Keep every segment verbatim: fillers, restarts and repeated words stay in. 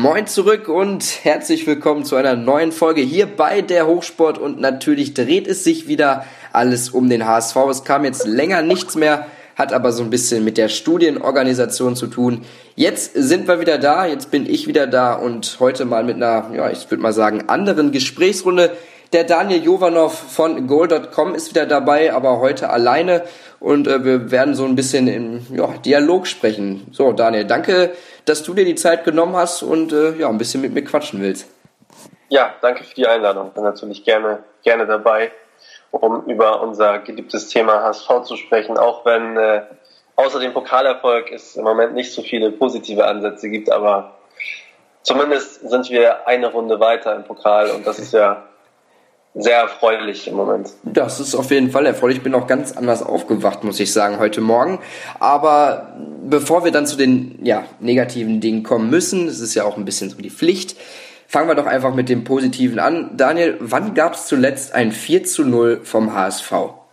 Moin zurück und herzlich willkommen zu einer neuen Folge hier bei der Hochsport und natürlich dreht es sich wieder alles um den H S V. Es kam jetzt länger nichts mehr, hat aber so ein bisschen mit der Studienorganisation zu tun. Jetzt sind wir wieder da, jetzt bin ich wieder da und heute mal mit einer, ja, ich würde mal sagen, anderen Gesprächsrunde. Der Daniel Jovanov von goal Punkt com ist wieder dabei, aber heute alleine und äh, wir werden so ein bisschen im ja, Dialog sprechen. So, Daniel, danke, dass du dir die Zeit genommen hast und äh, ja, ein bisschen mit mir quatschen willst. Ja, danke für die Einladung. Bin natürlich gerne, gerne dabei, um über unser geliebtes Thema H S V zu sprechen, auch wenn äh, außer dem Pokalerfolg es im Moment nicht so viele positive Ansätze gibt, aber zumindest sind wir eine Runde weiter im Pokal und das ist ja sehr erfreulich im Moment. Das ist auf jeden Fall erfreulich. Ich bin auch ganz anders aufgewacht, muss ich sagen, heute Morgen. Aber bevor wir dann zu den ja, negativen Dingen kommen müssen, das ist ja auch ein bisschen so die Pflicht, fangen wir doch einfach mit dem Positiven an. Daniel, wann gab es zuletzt ein vier zu null vom H S V?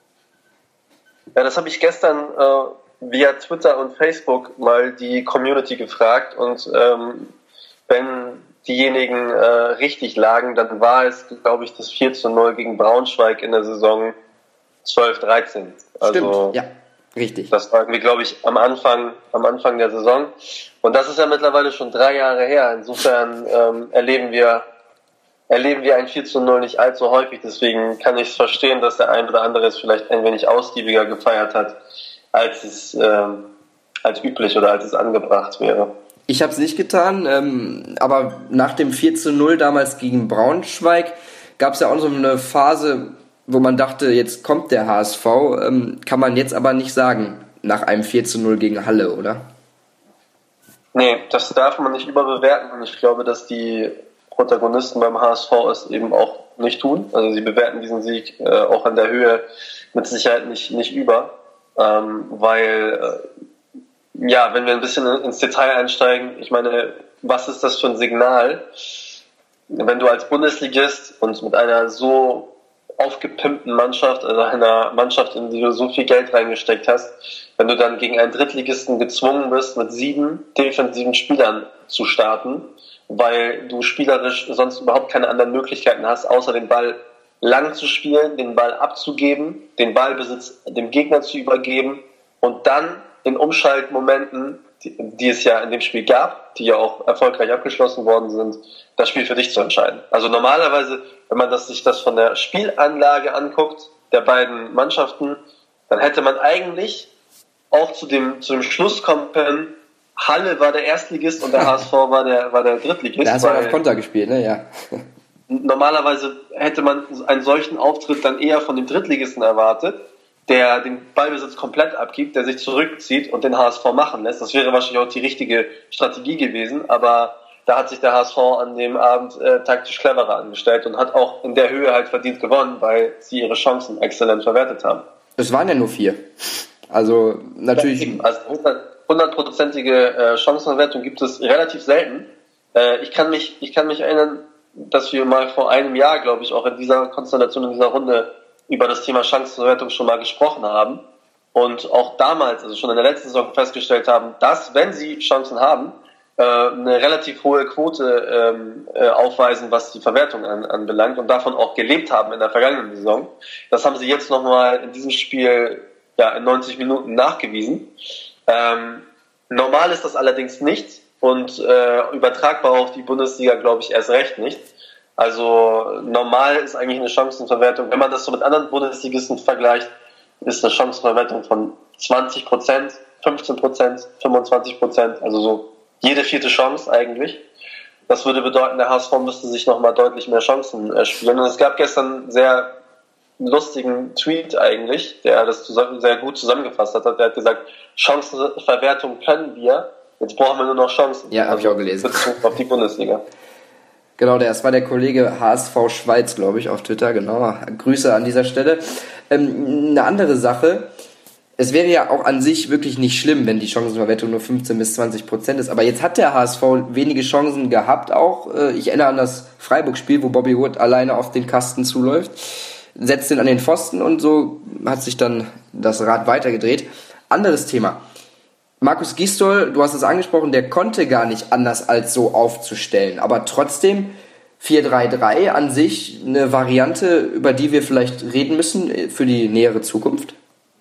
Ja, das habe ich gestern äh, via Twitter und Facebook mal die Community gefragt und ähm, wenn diejenigen äh, richtig lagen, dann war es, glaube ich, das vier zu null gegen Braunschweig in der Saison zwölf dreizehn. Also, stimmt, ja, richtig. Das war irgendwie, glaube ich, am Anfang, am Anfang der Saison. Und das ist ja mittlerweile schon drei Jahre her. Insofern ähm, erleben wir erleben wir ein vier zu null nicht allzu häufig. Deswegen kann ich es verstehen, dass der ein oder andere es vielleicht ein wenig ausgiebiger gefeiert hat, als es ähm, als üblich oder als es angebracht wäre. Ich habe es nicht getan, ähm, aber nach dem vier zu null damals gegen Braunschweig gab es ja auch so eine Phase, wo man dachte, jetzt kommt der H S V, ähm, kann man jetzt aber nicht sagen, nach einem vier zu null gegen Halle, oder? Nee, das darf man nicht überbewerten und ich glaube, dass die Protagonisten beim H S V es eben auch nicht tun. Also sie bewerten diesen Sieg äh, auch an der Höhe mit Sicherheit nicht, nicht über, ähm, weil... Äh, Ja, wenn wir ein bisschen ins Detail einsteigen, ich meine, was ist das für ein Signal, wenn du als Bundesligist und mit einer so aufgepimpten Mannschaft, also einer Mannschaft, in die du so viel Geld reingesteckt hast, wenn du dann gegen einen Drittligisten gezwungen bist, mit sieben defensiven Spielern zu starten, weil du spielerisch sonst überhaupt keine anderen Möglichkeiten hast, außer den Ball lang zu spielen, den Ball abzugeben, den Ballbesitz dem Gegner zu übergeben und dann in Umschaltmomenten, die, die es ja in dem Spiel gab, die ja auch erfolgreich abgeschlossen worden sind, das Spiel für dich zu entscheiden. Also normalerweise, wenn man das, sich das von der Spielanlage anguckt, der beiden Mannschaften, dann hätte man eigentlich auch zu dem, zu dem Schluss kommen können, Halle war der Erstligist und der H S V war der, war der Drittligist. Da hast du auf Konter gespielt, ne? Ja. Normalerweise hätte man einen solchen Auftritt dann eher von dem Drittligisten erwartet, der den Ballbesitz komplett abgibt, der sich zurückzieht und den H S V machen lässt. Das wäre wahrscheinlich auch die richtige Strategie gewesen, aber da hat sich der H S V an dem Abend äh, taktisch cleverer angestellt und hat auch in der Höhe halt verdient gewonnen, weil sie ihre Chancen exzellent verwertet haben. Es waren ja nur vier. Also natürlich... Ja, also hundertprozentige äh, Chancenverwertung gibt es relativ selten. Äh, ich kann mich, ich kann mich erinnern, dass wir mal vor einem Jahr, glaube ich, auch in dieser Konstellation, in dieser Runde über das Thema Chancenverwertung schon mal gesprochen haben und auch damals, also schon in der letzten Saison festgestellt haben, dass, wenn sie Chancen haben, äh, eine relativ hohe Quote ähm, äh, aufweisen, was die Verwertung an, anbelangt und davon auch gelebt haben in der vergangenen Saison. Das haben sie jetzt nochmal in diesem Spiel ja, in neunzig Minuten nachgewiesen. Ähm, normal ist das allerdings nicht und äh, übertragbar auf die Bundesliga, glaube ich, erst recht nicht. Also normal ist eigentlich eine Chancenverwertung, wenn man das so mit anderen Bundesligisten vergleicht, ist eine Chancenverwertung von zwanzig Prozent, fünfzehn Prozent, fünfundzwanzig Prozent, also so jede vierte Chance eigentlich. Das würde bedeuten, der H S V müsste sich nochmal deutlich mehr Chancen erspielen. Und es gab gestern einen sehr lustigen Tweet eigentlich, der das sehr gut zusammengefasst hat. Der hat gesagt, Chancenverwertung können wir, jetzt brauchen wir nur noch Chancen. Ja, habe also ich auch gelesen. Bezogen auf die Bundesliga. Genau, das war der Kollege H S V Schweiz, glaube ich, auf Twitter. Genau, Grüße an dieser Stelle. Ähm, eine andere Sache, es wäre ja auch an sich wirklich nicht schlimm, wenn die Chancenverwertung nur fünfzehn bis zwanzig Prozent ist. Aber jetzt hat der H S V wenige Chancen gehabt auch. Ich erinnere an das Freiburg-Spiel, wo Bobby Wood alleine auf den Kasten zuläuft, setzt ihn an den Pfosten und so hat sich dann das Rad weitergedreht. Anderes Thema. Markus Gisdol, du hast es angesprochen, der konnte gar nicht anders als so aufzustellen. Aber trotzdem vier drei drei an sich eine Variante, über die wir vielleicht reden müssen für die nähere Zukunft?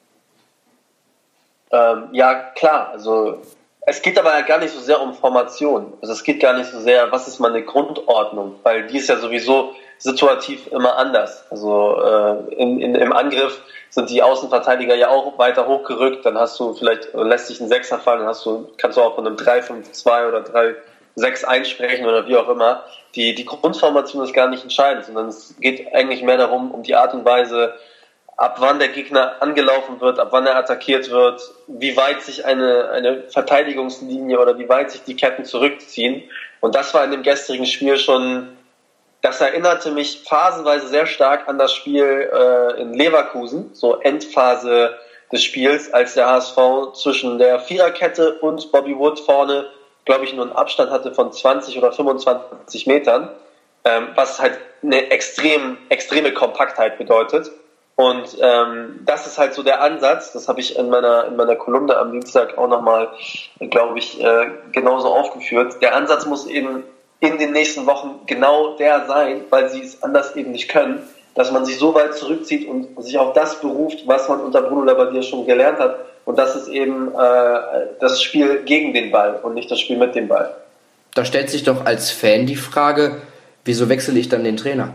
Ähm, ja, klar. Also es geht aber ja gar nicht so sehr um Formation. Also es geht gar nicht so sehr, was ist meine Grundordnung, weil die ist ja sowieso situativ immer anders. Also äh, in, in, im Angriff sind die Außenverteidiger ja auch weiter hochgerückt, dann hast du vielleicht, lässt sich ein Sechser fallen, dann hast du, kannst du auch von einem drei fünf zwei oder drei sechs eins sprechen oder wie auch immer. Die, die Grundformation ist gar nicht entscheidend, sondern es geht eigentlich mehr darum, um die Art und Weise, ab wann der Gegner angelaufen wird, ab wann er attackiert wird, wie weit sich eine, eine Verteidigungslinie oder wie weit sich die Ketten zurückziehen. Und das war in dem gestrigen Spiel schon, das erinnerte mich phasenweise sehr stark an das Spiel äh, in Leverkusen, so Endphase des Spiels, als der H S V zwischen der Viererkette und Bobby Wood vorne, glaube ich, nur einen Abstand hatte von zwanzig oder fünfundzwanzig Metern, ähm, was halt eine extrem, extreme Kompaktheit bedeutet. Und ähm, das ist halt so der Ansatz, das habe ich in meiner in meiner Kolumne am Dienstag auch nochmal, glaube ich, äh, genauso aufgeführt. Der Ansatz muss eben in den nächsten Wochen genau der sein, weil sie es anders eben nicht können, dass man sich so weit zurückzieht und sich auf das beruft, was man unter Bruno Labbadia schon gelernt hat. Und das ist eben äh, das Spiel gegen den Ball und nicht das Spiel mit dem Ball. Da stellt sich doch als Fan die Frage, wieso wechsle ich dann den Trainer?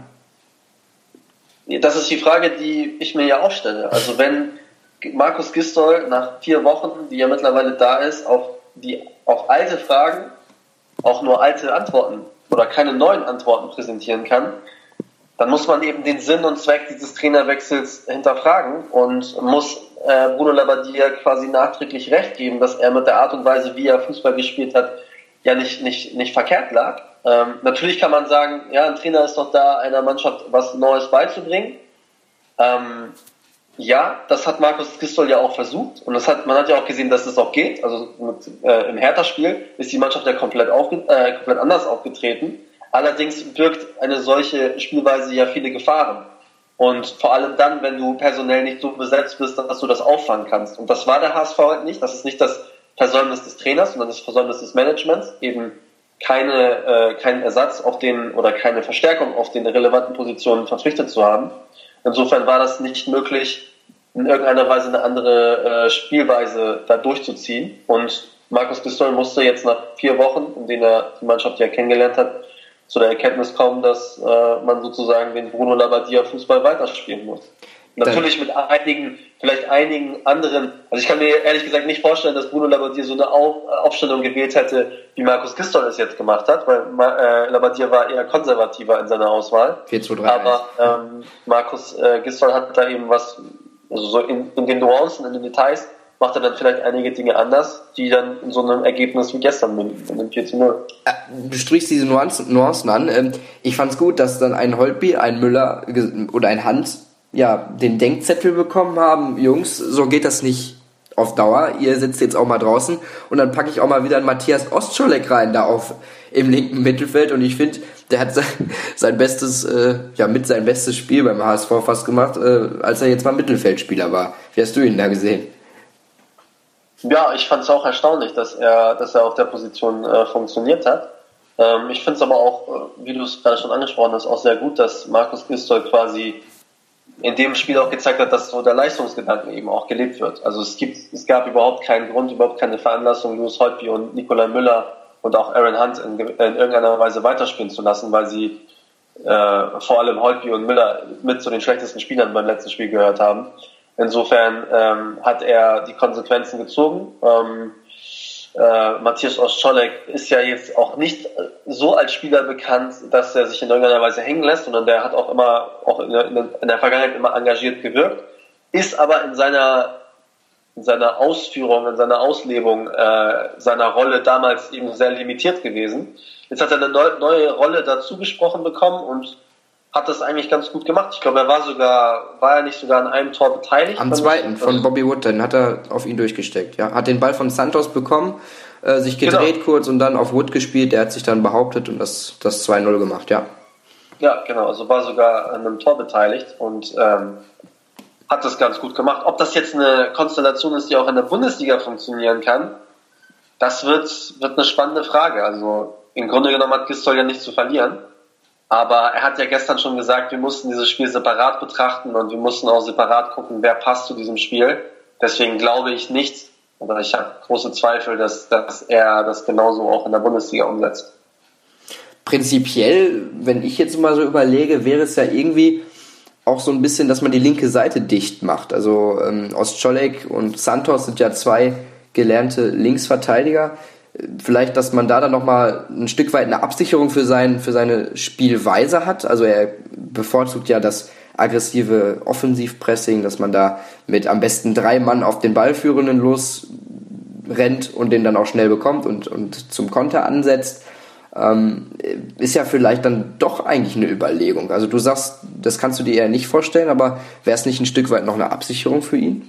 Das ist die Frage, die ich mir ja auch stelle. Also wenn Markus Gisdol nach vier Wochen, die ja mittlerweile da ist, auf, die, auf alte Fragen auch nur alte Antworten oder keine neuen Antworten präsentieren kann, dann muss man eben den Sinn und Zweck dieses Trainerwechsels hinterfragen und muss äh, Bruno Labbadia quasi nachträglich recht geben, dass er mit der Art und Weise, wie er Fußball gespielt hat, ja nicht, nicht, nicht verkehrt lag. Ähm, natürlich kann man sagen, ja, ein Trainer ist doch da, einer Mannschaft was Neues beizubringen. Ähm, ja, das hat Markus Gisdol ja auch versucht und das hat, man hat ja auch gesehen, dass es auch geht. Also mit, äh, im Hertha-Spiel ist die Mannschaft ja komplett, aufge, äh, komplett anders aufgetreten. Allerdings birgt eine solche Spielweise ja viele Gefahren. Und vor allem dann, wenn du personell nicht so besetzt bist, dass du das auffangen kannst. Und das war der H S V halt nicht. Das ist nicht das Versäumnis des Trainers, sondern das Versäumnis des Managements. Eben keine, äh, keinen Ersatz auf den oder keine Verstärkung auf den relevanten Positionen verpflichtet zu haben. Insofern war das nicht möglich, in irgendeiner Weise eine andere äh, Spielweise da durchzuziehen. Und Markus Gisdol musste jetzt nach vier Wochen, in denen er die Mannschaft ja kennengelernt hat, zu der Erkenntnis kommen, dass äh, man sozusagen den Bruno Labbadia Fußball weiterspielen muss. Natürlich mit einigen, vielleicht einigen anderen, also ich kann mir ehrlich gesagt nicht vorstellen, dass Bruno Labbadia so eine Aufstellung gewählt hätte, wie Markus Gisdol es jetzt gemacht hat, weil äh, Labbadia war eher konservativer in seiner Auswahl. vier zwei drei Aber ähm, Markus äh, Gisdol hat da eben was, also so in, in den Nuancen, in den Details, macht er dann vielleicht einige Dinge anders, die dann in so einem Ergebnis wie gestern münden, in dem vier zu null. Du sprichst diese Nuancen, Nuancen an. Ich fand's gut, dass dann ein Holtby, ein Müller oder ein Hans ja den Denkzettel bekommen haben. Jungs, so geht das nicht auf Dauer. Ihr sitzt jetzt auch mal draußen und dann packe ich auch mal wieder einen Matthias Ostscholek rein da auf im linken Mittelfeld und ich finde, der hat sein, sein bestes, äh, ja mit sein bestes Spiel beim H S V fast gemacht, äh, als er jetzt mal Mittelfeldspieler war. Wie hast du ihn da gesehen? Ja, ich fand es auch erstaunlich, dass er, dass er auf der Position äh, funktioniert hat. Ähm, ich finde es aber auch, äh, wie du es gerade schon angesprochen hast, auch sehr gut, dass Markus Gisdol quasi in dem Spiel auch gezeigt hat, dass so der Leistungsgedanke eben auch gelebt wird. Also es gibt, es gab überhaupt keinen Grund, überhaupt keine Veranlassung, Louis Holtby und Nikolai Müller und auch Aaron Hunt in, in irgendeiner Weise weiterspielen zu lassen, weil sie äh, vor allem Holtby und Müller mit zu den schlechtesten Spielern beim letzten Spiel gehört haben. Insofern ähm, hat er die Konsequenzen gezogen. Ähm, äh, Matthias Ostscholek ist ja jetzt auch nicht so als Spieler bekannt, dass er sich in irgendeiner Weise hängen lässt, sondern der hat auch immer, auch in der, in der Vergangenheit immer engagiert gewirkt, ist aber in seiner, in seiner Ausführung, in seiner Auslebung äh, seiner Rolle damals eben sehr limitiert gewesen. Jetzt hat er eine neu, neue Rolle dazu gesprochen bekommen und hat das eigentlich ganz gut gemacht. Ich glaube, er war sogar, war er nicht sogar an einem Tor beteiligt? Am zweiten von Bobby Wood, dann hat er auf ihn durchgesteckt. Ja, hat den Ball von Santos bekommen, äh, sich gedreht genau. kurz und dann auf Wood gespielt. Der hat sich dann behauptet und das, das zwei null gemacht, ja. Ja, genau. Also war sogar an einem Tor beteiligt und ähm, hat das ganz gut gemacht. Ob das jetzt eine Konstellation ist, die auch in der Bundesliga funktionieren kann, Das wird, wird eine spannende Frage. Also im Grunde genommen hat Gistol ja nichts zu verlieren. Aber er hat ja gestern schon gesagt, wir mussten dieses Spiel separat betrachten und wir mussten auch separat gucken, wer passt zu diesem Spiel. Deswegen glaube ich nicht, oder ich habe große Zweifel, dass, dass er das genauso auch in der Bundesliga umsetzt. Prinzipiell, wenn ich jetzt mal so überlege, wäre es ja irgendwie auch so ein bisschen, dass man die linke Seite dicht macht. Also ähm, Ostscholek und Santos sind ja zwei gelernte Linksverteidiger. Vielleicht, dass man da dann nochmal ein Stück weit eine Absicherung für, sein, für seine Spielweise hat. Also er bevorzugt ja das aggressive Offensivpressing, dass man da mit am besten drei Mann auf den Ballführenden losrennt und den dann auch schnell bekommt und, und zum Konter ansetzt. Ähm, ist ja vielleicht dann doch eigentlich eine Überlegung. Also du sagst, das kannst du dir eher nicht vorstellen, aber wäre es nicht ein Stück weit noch eine Absicherung für ihn?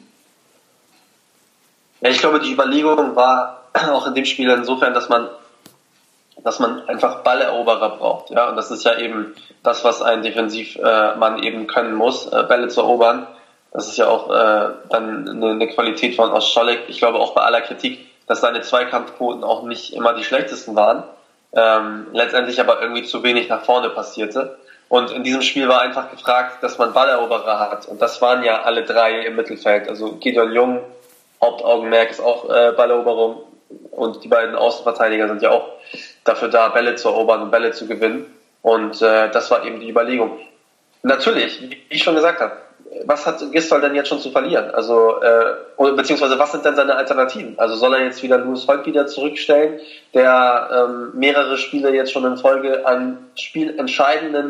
Ja, ich glaube, die Überlegung war auch in dem Spiel insofern, dass man, dass man einfach Balleroberer braucht. Ja, und das ist ja eben das, was ein Defensivmann äh, eben können muss, äh, Bälle zu erobern. Das ist ja auch äh, dann eine, eine Qualität von Ostscholek. Ich glaube auch bei aller Kritik, dass seine Zweikampfquoten auch nicht immer die schlechtesten waren. Ähm, letztendlich aber irgendwie zu wenig nach vorne passierte. Und in diesem Spiel war einfach gefragt, dass man Balleroberer hat. Und das waren ja alle drei im Mittelfeld. Also Gideon Jung, Hauptaugenmerk ist auch äh, Balleroberung. Und die beiden Außenverteidiger sind ja auch dafür da, Bälle zu erobern und Bälle zu gewinnen. Und äh, das war eben die Überlegung. Natürlich, wie ich schon gesagt habe, was hat Gistol denn jetzt schon zu verlieren? Also, äh, beziehungsweise was sind denn seine Alternativen? Also soll er jetzt wieder Louis Holtby wieder zurückstellen, der ähm, mehrere Spiele jetzt schon in Folge an spielentscheidenden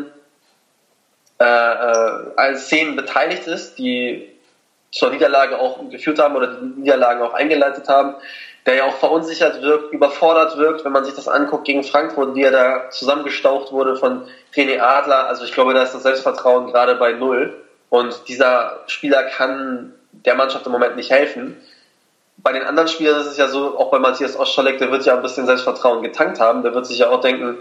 äh, äh, Szenen beteiligt ist, die zur Niederlage auch geführt haben oder die Niederlagen auch eingeleitet haben, der ja auch verunsichert wirkt, überfordert wirkt, wenn man sich das anguckt gegen Frankfurt, wie er da zusammengestaucht wurde von René Adler. Also ich glaube, da ist das Selbstvertrauen gerade bei Null. Und dieser Spieler kann der Mannschaft im Moment nicht helfen. Bei den anderen Spielern ist es ja so, auch bei Matthias Ostscholek, der wird ja ein bisschen Selbstvertrauen getankt haben. Der wird sich ja auch denken,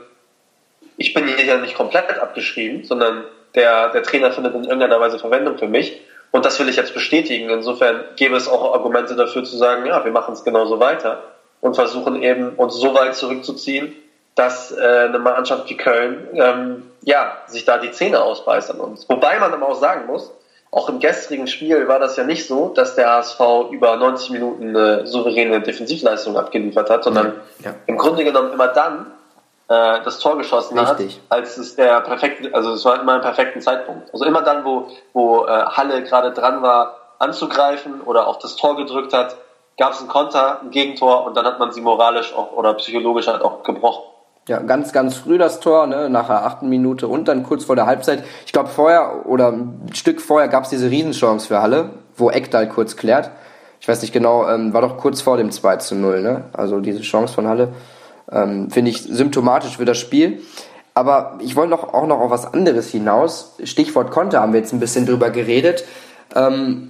ich bin hier ja nicht komplett abgeschrieben, sondern der, der Trainer findet in irgendeiner Weise Verwendung für mich. Und das will ich jetzt bestätigen. Insofern gäbe es auch Argumente dafür zu sagen, ja, wir machen es genauso weiter und versuchen eben uns so weit zurückzuziehen, dass äh, eine Mannschaft wie Köln ähm, ja, sich da die Zähne ausbeißt an uns. Wobei man aber auch sagen muss, auch im gestrigen Spiel war das ja nicht so, dass der H S V über neunzig Minuten eine souveräne Defensivleistung abgeliefert hat, sondern ja. im Grunde genommen immer dann äh, das Tor geschossen Richtig. hat, als es der perfekte, also es war immer ein perfekten Zeitpunkt. Also immer dann, wo, wo äh, Halle gerade dran war, anzugreifen oder auch das Tor gedrückt hat, gab es einen Konter, ein Gegentor und dann hat man sie moralisch auch oder psychologisch halt auch gebrochen. Ja, ganz, ganz früh das Tor, ne, nach der achten Minute und dann kurz vor der Halbzeit. Ich glaube, vorher oder ein Stück vorher gab es diese Riesenchance für Halle, wo Ekdal kurz klärt. Ich weiß nicht genau, ähm, war doch kurz vor dem zwei zu null, ne? Also diese Chance von Halle ähm, finde ich symptomatisch für das Spiel. Aber ich wollte noch, auch noch auf was anderes hinaus. Stichwort Konter haben wir jetzt ein bisschen drüber geredet. Ähm,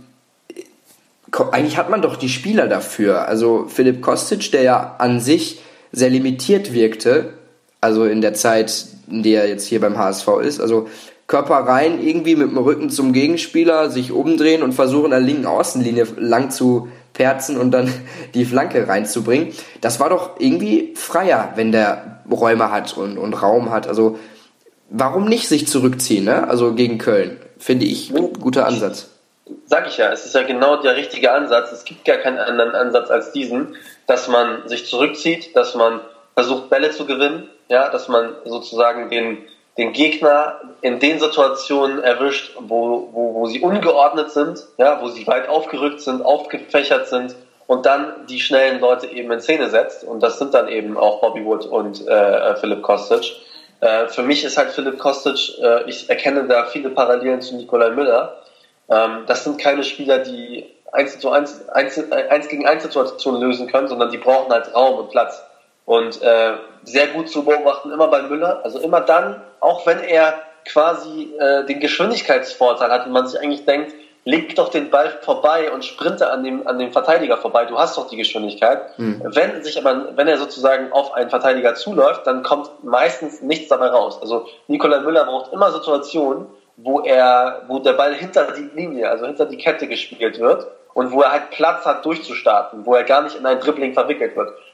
eigentlich hat man doch die Spieler dafür. Also Filip Kostic, der ja an sich sehr limitiert wirkte, also in der Zeit, in der er jetzt hier beim H S V ist, also Körper rein, irgendwie mit dem Rücken zum Gegenspieler, sich umdrehen und versuchen, an der linken Außenlinie lang zu perzen und dann die Flanke reinzubringen. Das war doch irgendwie freier, wenn der Räume hat und, und Raum hat. Also warum nicht sich zurückziehen, ne? Also gegen Köln, finde ich ein guter Ansatz. Sag ich ja, es ist ja genau der richtige Ansatz. Es gibt gar keinen anderen Ansatz als diesen, dass man sich zurückzieht, dass man versucht, Bälle zu gewinnen, ja, dass man sozusagen den, den Gegner in den Situationen erwischt, wo, wo, wo sie ungeordnet sind, ja, wo sie weit aufgerückt sind, aufgefächert sind und dann die schnellen Leute eben in Szene setzt. Und das sind dann eben auch Bobby Wood und äh, Filip Kostic. Äh, für mich ist halt Filip Kostic, äh, ich erkenne da viele Parallelen zu Nikolai Müller. Ähm, das sind keine Spieler, die eins zu eins, eins, eins gegen eins Situationen lösen können, sondern die brauchen halt Raum und Platz. Und äh, sehr gut zu beobachten immer bei Müller, also immer dann, auch wenn er quasi äh, den Geschwindigkeitsvorteil hat und man sich eigentlich denkt, leg doch den Ball vorbei und sprinte an dem, an dem Verteidiger vorbei, du hast doch die Geschwindigkeit. Mhm. Wenn sich aber, wenn er sozusagen auf einen Verteidiger zuläuft, dann kommt meistens nichts dabei raus. Also Nikolai Müller braucht immer Situationen, wo er, wo der Ball hinter die Linie, also hinter die Kette gespielt wird und wo er halt Platz hat durchzustarten, wo er gar nicht in ein Dribbling verwickelt wird.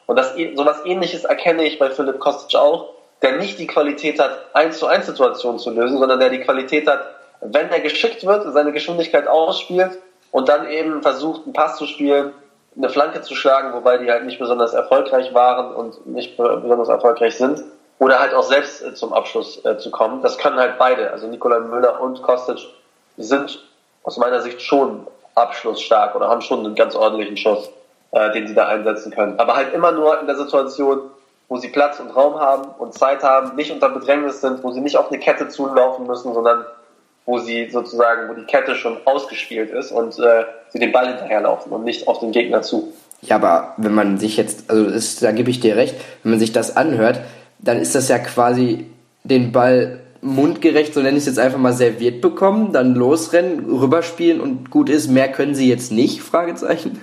Und das, sowas Ähnliches erkenne ich bei Filip Kostic auch, der nicht die Qualität hat, eins zu eins Situationen zu lösen, sondern der die Qualität hat, wenn er geschickt wird, seine Geschwindigkeit ausspielt und dann eben versucht, einen Pass zu spielen, eine Flanke zu schlagen, wobei die halt nicht besonders erfolgreich waren und nicht besonders erfolgreich sind, oder halt auch selbst zum Abschluss äh, zu kommen. Das können halt beide. Also Nikolai Müller und Kostic sind aus meiner Sicht schon abschlussstark oder haben schon einen ganz ordentlichen Schuss, äh, den sie da einsetzen können. Aber halt immer nur in der Situation, wo sie Platz und Raum haben und Zeit haben, nicht unter Bedrängnis sind, wo sie nicht auf eine Kette zulaufen müssen, sondern wo sie sozusagen, wo die Kette schon ausgespielt ist und äh, sie den Ball hinterherlaufen und nicht auf den Gegner zu. Ja, aber wenn man sich jetzt, also ist, da gebe ich dir recht, wenn man sich das anhört, dann ist das ja quasi den Ball mundgerecht, so nenne ich es jetzt einfach mal, serviert bekommen, dann losrennen, rüberspielen und gut ist, mehr können sie jetzt nicht, Fragezeichen.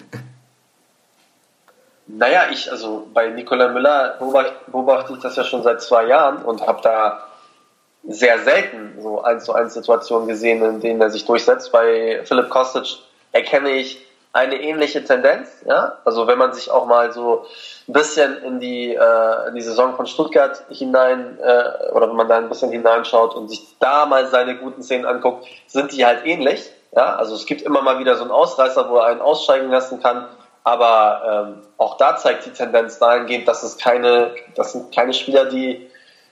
Naja, ich, also bei Nikolai Müller beobachte, beobachte ich das ja schon seit zwei Jahren und habe da sehr selten so eins zu eins Situationen gesehen, in denen er sich durchsetzt. Bei Filip Kostic erkenne ich eine ähnliche Tendenz, ja, also wenn man sich auch mal so ein bisschen in die, äh, in die Saison von Stuttgart hinein, äh, oder wenn man da ein bisschen hineinschaut und sich da mal seine guten Szenen anguckt, sind die halt ähnlich, ja, also es gibt immer mal wieder so einen Ausreißer, wo er einen aussteigen lassen kann, aber ähm, auch da zeigt die Tendenz dahingehend, dass es keine, das sind keine Spieler, die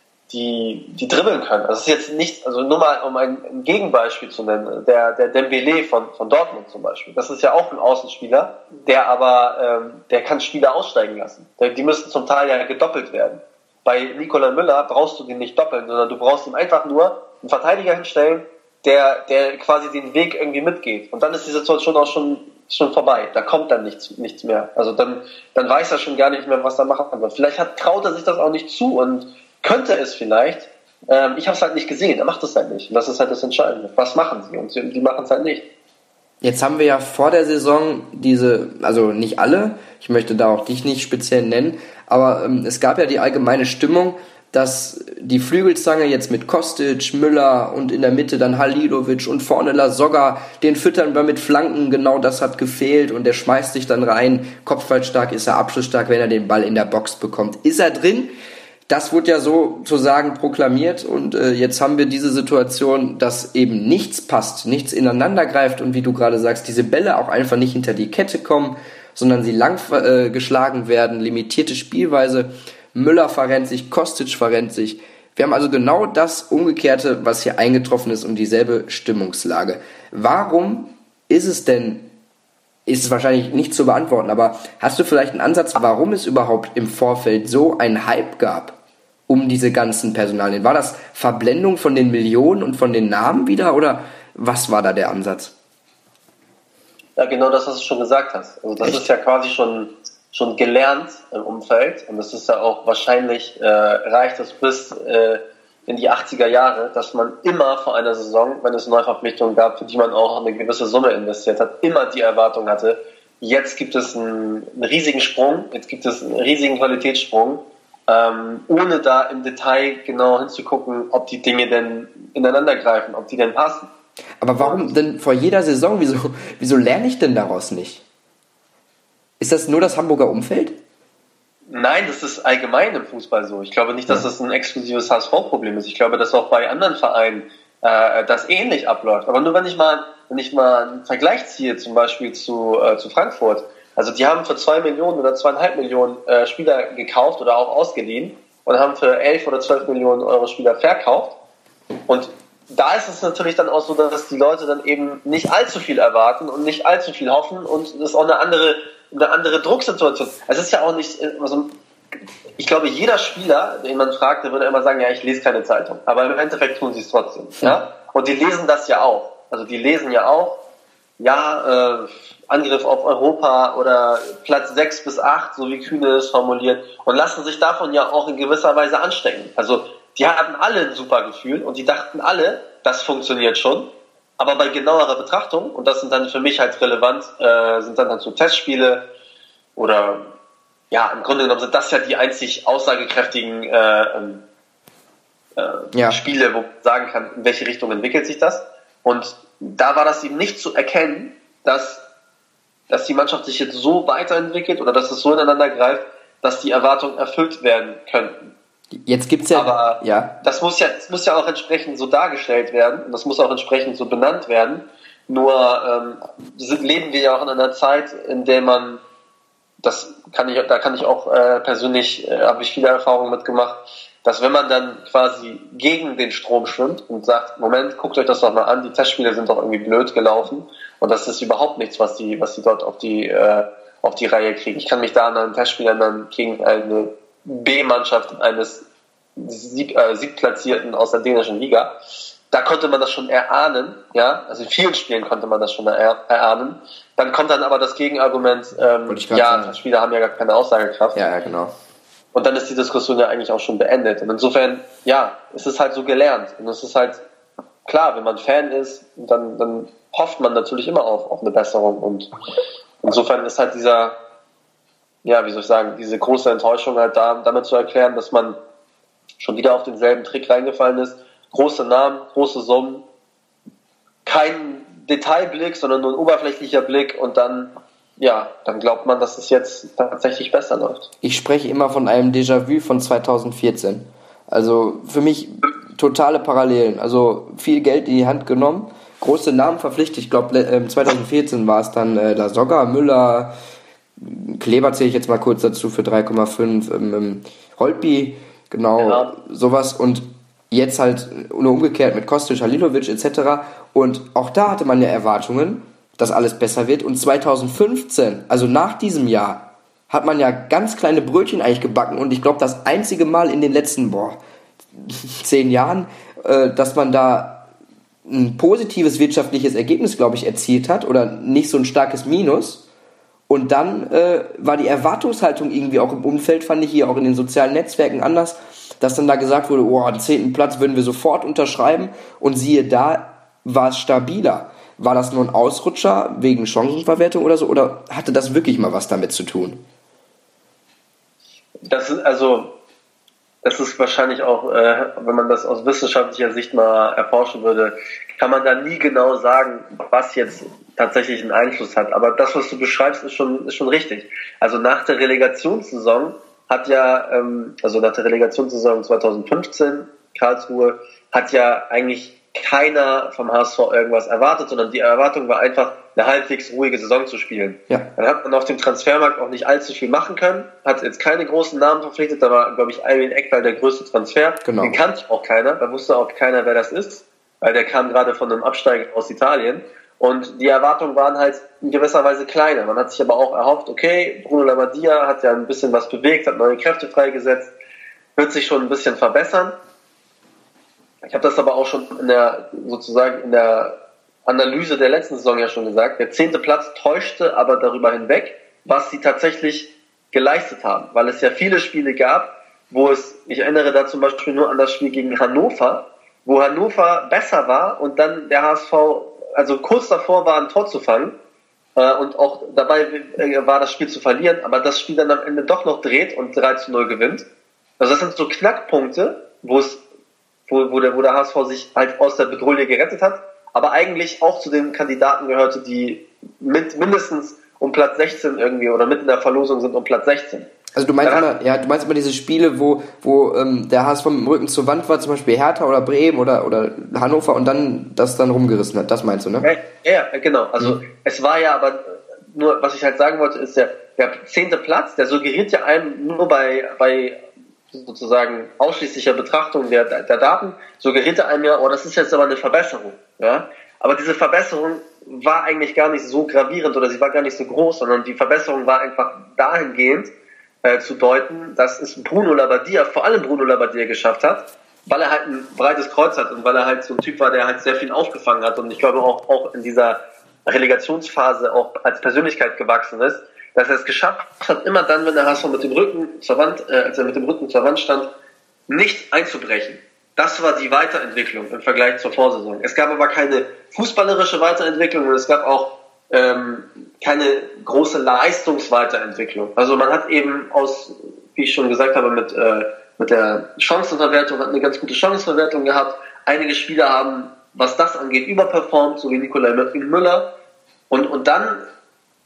die, die dribbeln können. Also es ist jetzt nicht, also nur mal um ein, ein Gegenbeispiel zu nennen, der, der Dembélé von, von Dortmund zum Beispiel. Das ist ja auch ein Außenspieler, der aber, ähm, der kann Spieler aussteigen lassen. Die müssen zum Teil ja gedoppelt werden. Bei Nikolai Müller brauchst du den nicht doppeln, sondern du brauchst ihm einfach nur einen Verteidiger hinstellen, der, der quasi den Weg irgendwie mitgeht. Und dann ist die Situation auch schon, schon vorbei. Da kommt dann nichts, nichts mehr. Also dann, dann weiß er schon gar nicht mehr, was er machen wird. Vielleicht hat, traut er sich das auch nicht zu und könnte es vielleicht. Ähm, ich habe es halt nicht gesehen. Er macht es halt nicht. Und das ist halt das Entscheidende. Was machen sie? Und sie, die machen es halt nicht. Jetzt haben wir ja vor der Saison diese, also nicht alle, ich möchte da auch dich nicht speziell nennen, aber ähm, es gab ja die allgemeine Stimmung, dass die Flügelzange jetzt mit Kostic, Müller und in der Mitte dann Halilovic und vorne Lasogga, den füttern wir mit Flanken, genau das hat gefehlt und der schmeißt sich dann rein, kopfballstark ist er, abschlussstark, wenn er den Ball in der Box bekommt. Ist er drin? Das wurde ja sozusagen proklamiert und äh, jetzt haben wir diese Situation, dass eben nichts passt, nichts ineinander greift und wie du gerade sagst, diese Bälle auch einfach nicht hinter die Kette kommen, sondern sie lang äh, geschlagen werden, limitierte Spielweise. Müller verrennt sich, Kostic verrennt sich. Wir haben also genau das Umgekehrte, was hier eingetroffen ist und dieselbe Stimmungslage. Warum ist es denn, ist es wahrscheinlich nicht zu beantworten, aber hast du vielleicht einen Ansatz, warum es überhaupt im Vorfeld so einen Hype gab um diese ganzen Personalien? War das Verblendung von den Millionen und von den Namen wieder oder was war da der Ansatz? Ja, genau das, was du schon gesagt hast. Also das Echt? ist ja quasi schon schon gelernt im Umfeld und das ist ja auch wahrscheinlich, äh, reicht es bis äh, in die achtziger Jahre, dass man immer vor einer Saison, wenn es Neuverpflichtungen gab, für die man auch eine gewisse Summe investiert hat, immer die Erwartung hatte, jetzt gibt es einen, einen riesigen Sprung, jetzt gibt es einen riesigen Qualitätssprung, ähm, ohne da im Detail genau hinzugucken, ob die Dinge denn ineinander greifen, ob die denn passen. Aber warum denn vor jeder Saison, wieso, wieso lerne ich denn daraus nicht? Ist das nur das Hamburger Umfeld? Nein, das ist allgemein im Fußball so. Ich glaube nicht, dass das ein exklusives H S V-Problem ist. Ich glaube, dass auch bei anderen Vereinen äh, das ähnlich abläuft. Aber nur wenn ich mal, wenn ich mal einen Vergleich ziehe, zum Beispiel zu, äh, zu Frankfurt. Also die haben für zwei Millionen oder zweieinhalb Millionen äh, Spieler gekauft oder auch ausgeliehen und haben für elf oder zwölf Millionen Euro Spieler verkauft. Und da ist es natürlich dann auch so, dass die Leute dann eben nicht allzu viel erwarten und nicht allzu viel hoffen und das ist auch eine andere eine andere Drucksituation. Es ist ja auch nicht, also ich glaube, jeder Spieler, den man fragt, der würde immer sagen, ja, ich lese keine Zeitung. Aber im Endeffekt tun sie es trotzdem. Ja? Und die lesen das ja auch. Also die lesen ja auch, ja, äh, Angriff auf Europa oder Platz sechs bis acht, so wie Kühne es formuliert, und lassen sich davon ja auch in gewisser Weise anstecken. Also die hatten alle ein super Gefühl und die dachten alle, das funktioniert schon. Aber bei genauerer Betrachtung, und das sind dann für mich halt relevant, äh, sind dann halt so Testspiele oder ja, im Grunde genommen sind das ja die einzig aussagekräftigen äh, äh, ja. Spiele, wo man sagen kann, in welche Richtung entwickelt sich das. Und da war das eben nicht zu erkennen, dass, dass die Mannschaft sich jetzt so weiterentwickelt oder dass es so ineinander greift, dass die Erwartungen erfüllt werden könnten. Jetzt gibt's ja, aber ja. Das muss ja, das muss ja auch entsprechend so dargestellt werden und das muss auch entsprechend so benannt werden. Nur ähm, sind, leben wir ja auch in einer Zeit, in der man, das kann ich, da kann ich auch äh, persönlich, äh, habe ich viele Erfahrungen mitgemacht, dass wenn man dann quasi gegen den Strom schwimmt und sagt, Moment, guckt euch das doch mal an, die Testspiele sind doch irgendwie blöd gelaufen und das ist überhaupt nichts, was die, was die dort auf die, äh, auf die Reihe kriegen. Ich kann mich da an einen Testspiel erinnern gegen eine B-Mannschaft eines Sieb, äh, Siebtplatzierten aus der dänischen Liga. Da konnte man das schon erahnen, ja, also in vielen Spielen konnte man das schon er, erahnen. Dann kommt dann aber das Gegenargument, ähm, ja, sagen. Spieler haben ja gar keine Aussagekraft. Ja, ja, genau. Und dann ist die Diskussion ja eigentlich auch schon beendet. Und insofern, ja, es ist halt so gelernt. Und es ist halt klar, wenn man Fan ist, dann, dann hofft man natürlich immer auf, auf eine Besserung. Und insofern ist halt dieser, ja, wie soll ich sagen, diese große Enttäuschung halt da, damit zu erklären, dass man schon wieder auf denselben Trick reingefallen ist. Große Namen, große Summen, kein Detailblick, sondern nur ein oberflächlicher Blick und dann, ja, dann glaubt man, dass es jetzt tatsächlich besser läuft. Ich spreche immer von einem Déjà-vu von zweitausendvierzehn. Also für mich totale Parallelen. Also viel Geld in die Hand genommen, große Namen verpflichtet. Ich glaube, zweitausendvierzehn war es dann äh, Lasogga, Müller, Kleber zähle ich jetzt mal kurz dazu für drei Komma fünf, ähm, Holtby, genau, ja. Sowas. Und jetzt halt nur umgekehrt mit Kostic, Halilovic et cetera. Und auch da hatte man ja Erwartungen, dass alles besser wird. Und zweitausendfünfzehn, also nach diesem Jahr, hat man ja ganz kleine Brötchen eigentlich gebacken. Und ich glaube, das einzige Mal in den letzten, boah, zehn Jahren, äh, dass man da ein positives wirtschaftliches Ergebnis, glaube ich, erzielt hat. Oder nicht so ein starkes Minus. Und dann äh, war die Erwartungshaltung irgendwie auch im Umfeld, fand ich hier auch in den sozialen Netzwerken anders, dass dann da gesagt wurde, oh, den zehnten Platz würden wir sofort unterschreiben und siehe da, war es stabiler. War das nur ein Ausrutscher wegen Chancenverwertung oder so, oder hatte das wirklich mal was damit zu tun? Das ist also, das ist wahrscheinlich auch, äh, wenn man das aus wissenschaftlicher Sicht mal erforschen würde, kann man da nie genau sagen, was jetzt tatsächlich einen Einfluss hat. Aber das, was du beschreibst, ist schon, ist schon richtig. Also nach der Relegationssaison hat ja, ähm, also nach der Relegationssaison zweitausendfünfzehn, Karlsruhe, hat ja eigentlich keiner vom H S V irgendwas erwartet, sondern die Erwartung war einfach, eine halbwegs ruhige Saison zu spielen. Ja. Dann hat man auf dem Transfermarkt auch nicht allzu viel machen können, hat jetzt keine großen Namen verpflichtet, da war, glaube ich, Eivind Eckvall der größte Transfer. Genau. Den kannte auch keiner, da wusste auch keiner, wer das ist, weil der kam gerade von einem Absteiger aus Italien. Und die Erwartungen waren halt in gewisser Weise kleiner. Man hat sich aber auch erhofft, okay, Bruno Labbadia hat ja ein bisschen was bewegt, hat neue Kräfte freigesetzt, wird sich schon ein bisschen verbessern. Ich habe das aber auch schon in der, sozusagen in der Analyse der letzten Saison ja schon gesagt. Der zehnte Platz täuschte aber darüber hinweg, was sie tatsächlich geleistet haben. Weil es ja viele Spiele gab, wo es, ich erinnere da zum Beispiel nur an das Spiel gegen Hannover, wo Hannover besser war und dann der H S V also kurz davor war, ein Tor zu fangen äh, und auch dabei äh, war, das Spiel zu verlieren, aber das Spiel dann am Ende doch noch dreht und drei zu null gewinnt. Also das sind so Knackpunkte, wo es, wo, wo, der, wo der H S V sich halt aus der Bedrohung gerettet hat, aber eigentlich auch zu den Kandidaten gehörte, die mit mindestens um Platz sechzehn irgendwie oder mit in der Verlosung sind um Platz sechzehn. Also du meinst immer, ja, du meinst immer diese Spiele, wo, wo ähm, der H S V mit dem Rücken zur Wand war, zum Beispiel Hertha oder Bremen oder, oder Hannover und dann das dann rumgerissen hat, das meinst du, ne? Ja, ja genau. Also mhm. es war ja aber, nur was ich halt sagen wollte, ist der, der zehnte Platz, der suggeriert ja einem nur bei, bei sozusagen ausschließlicher Betrachtung der, der Daten, suggeriert er einem ja, oh, das ist jetzt aber eine Verbesserung. Ja? Aber diese Verbesserung war eigentlich gar nicht so gravierend oder sie war gar nicht so groß, sondern die Verbesserung war einfach dahingehend, Äh, zu deuten, dass es Bruno Labbadia, vor allem Bruno Labbadia geschafft hat, weil er halt ein breites Kreuz hat und weil er halt so ein Typ war, der halt sehr viel aufgefangen hat und ich glaube auch, auch in dieser Relegationsphase auch als Persönlichkeit gewachsen ist, dass er es geschafft hat, immer dann, wenn der H S V mit dem Rücken zur Wand, äh, als er mit dem Rücken zur Wand stand, nicht einzubrechen. Das war die Weiterentwicklung im Vergleich zur Vorsaison. Es gab aber keine fußballerische Weiterentwicklung und es gab auch ähm, keine große Leistungsweiterentwicklung. Also man hat eben aus, wie ich schon gesagt habe, mit, äh, mit der Chancenverwertung, hat eine ganz gute Chancenverwertung gehabt. Einige Spieler haben, was das angeht, überperformt, so wie Nikolai Müller. Und, und dann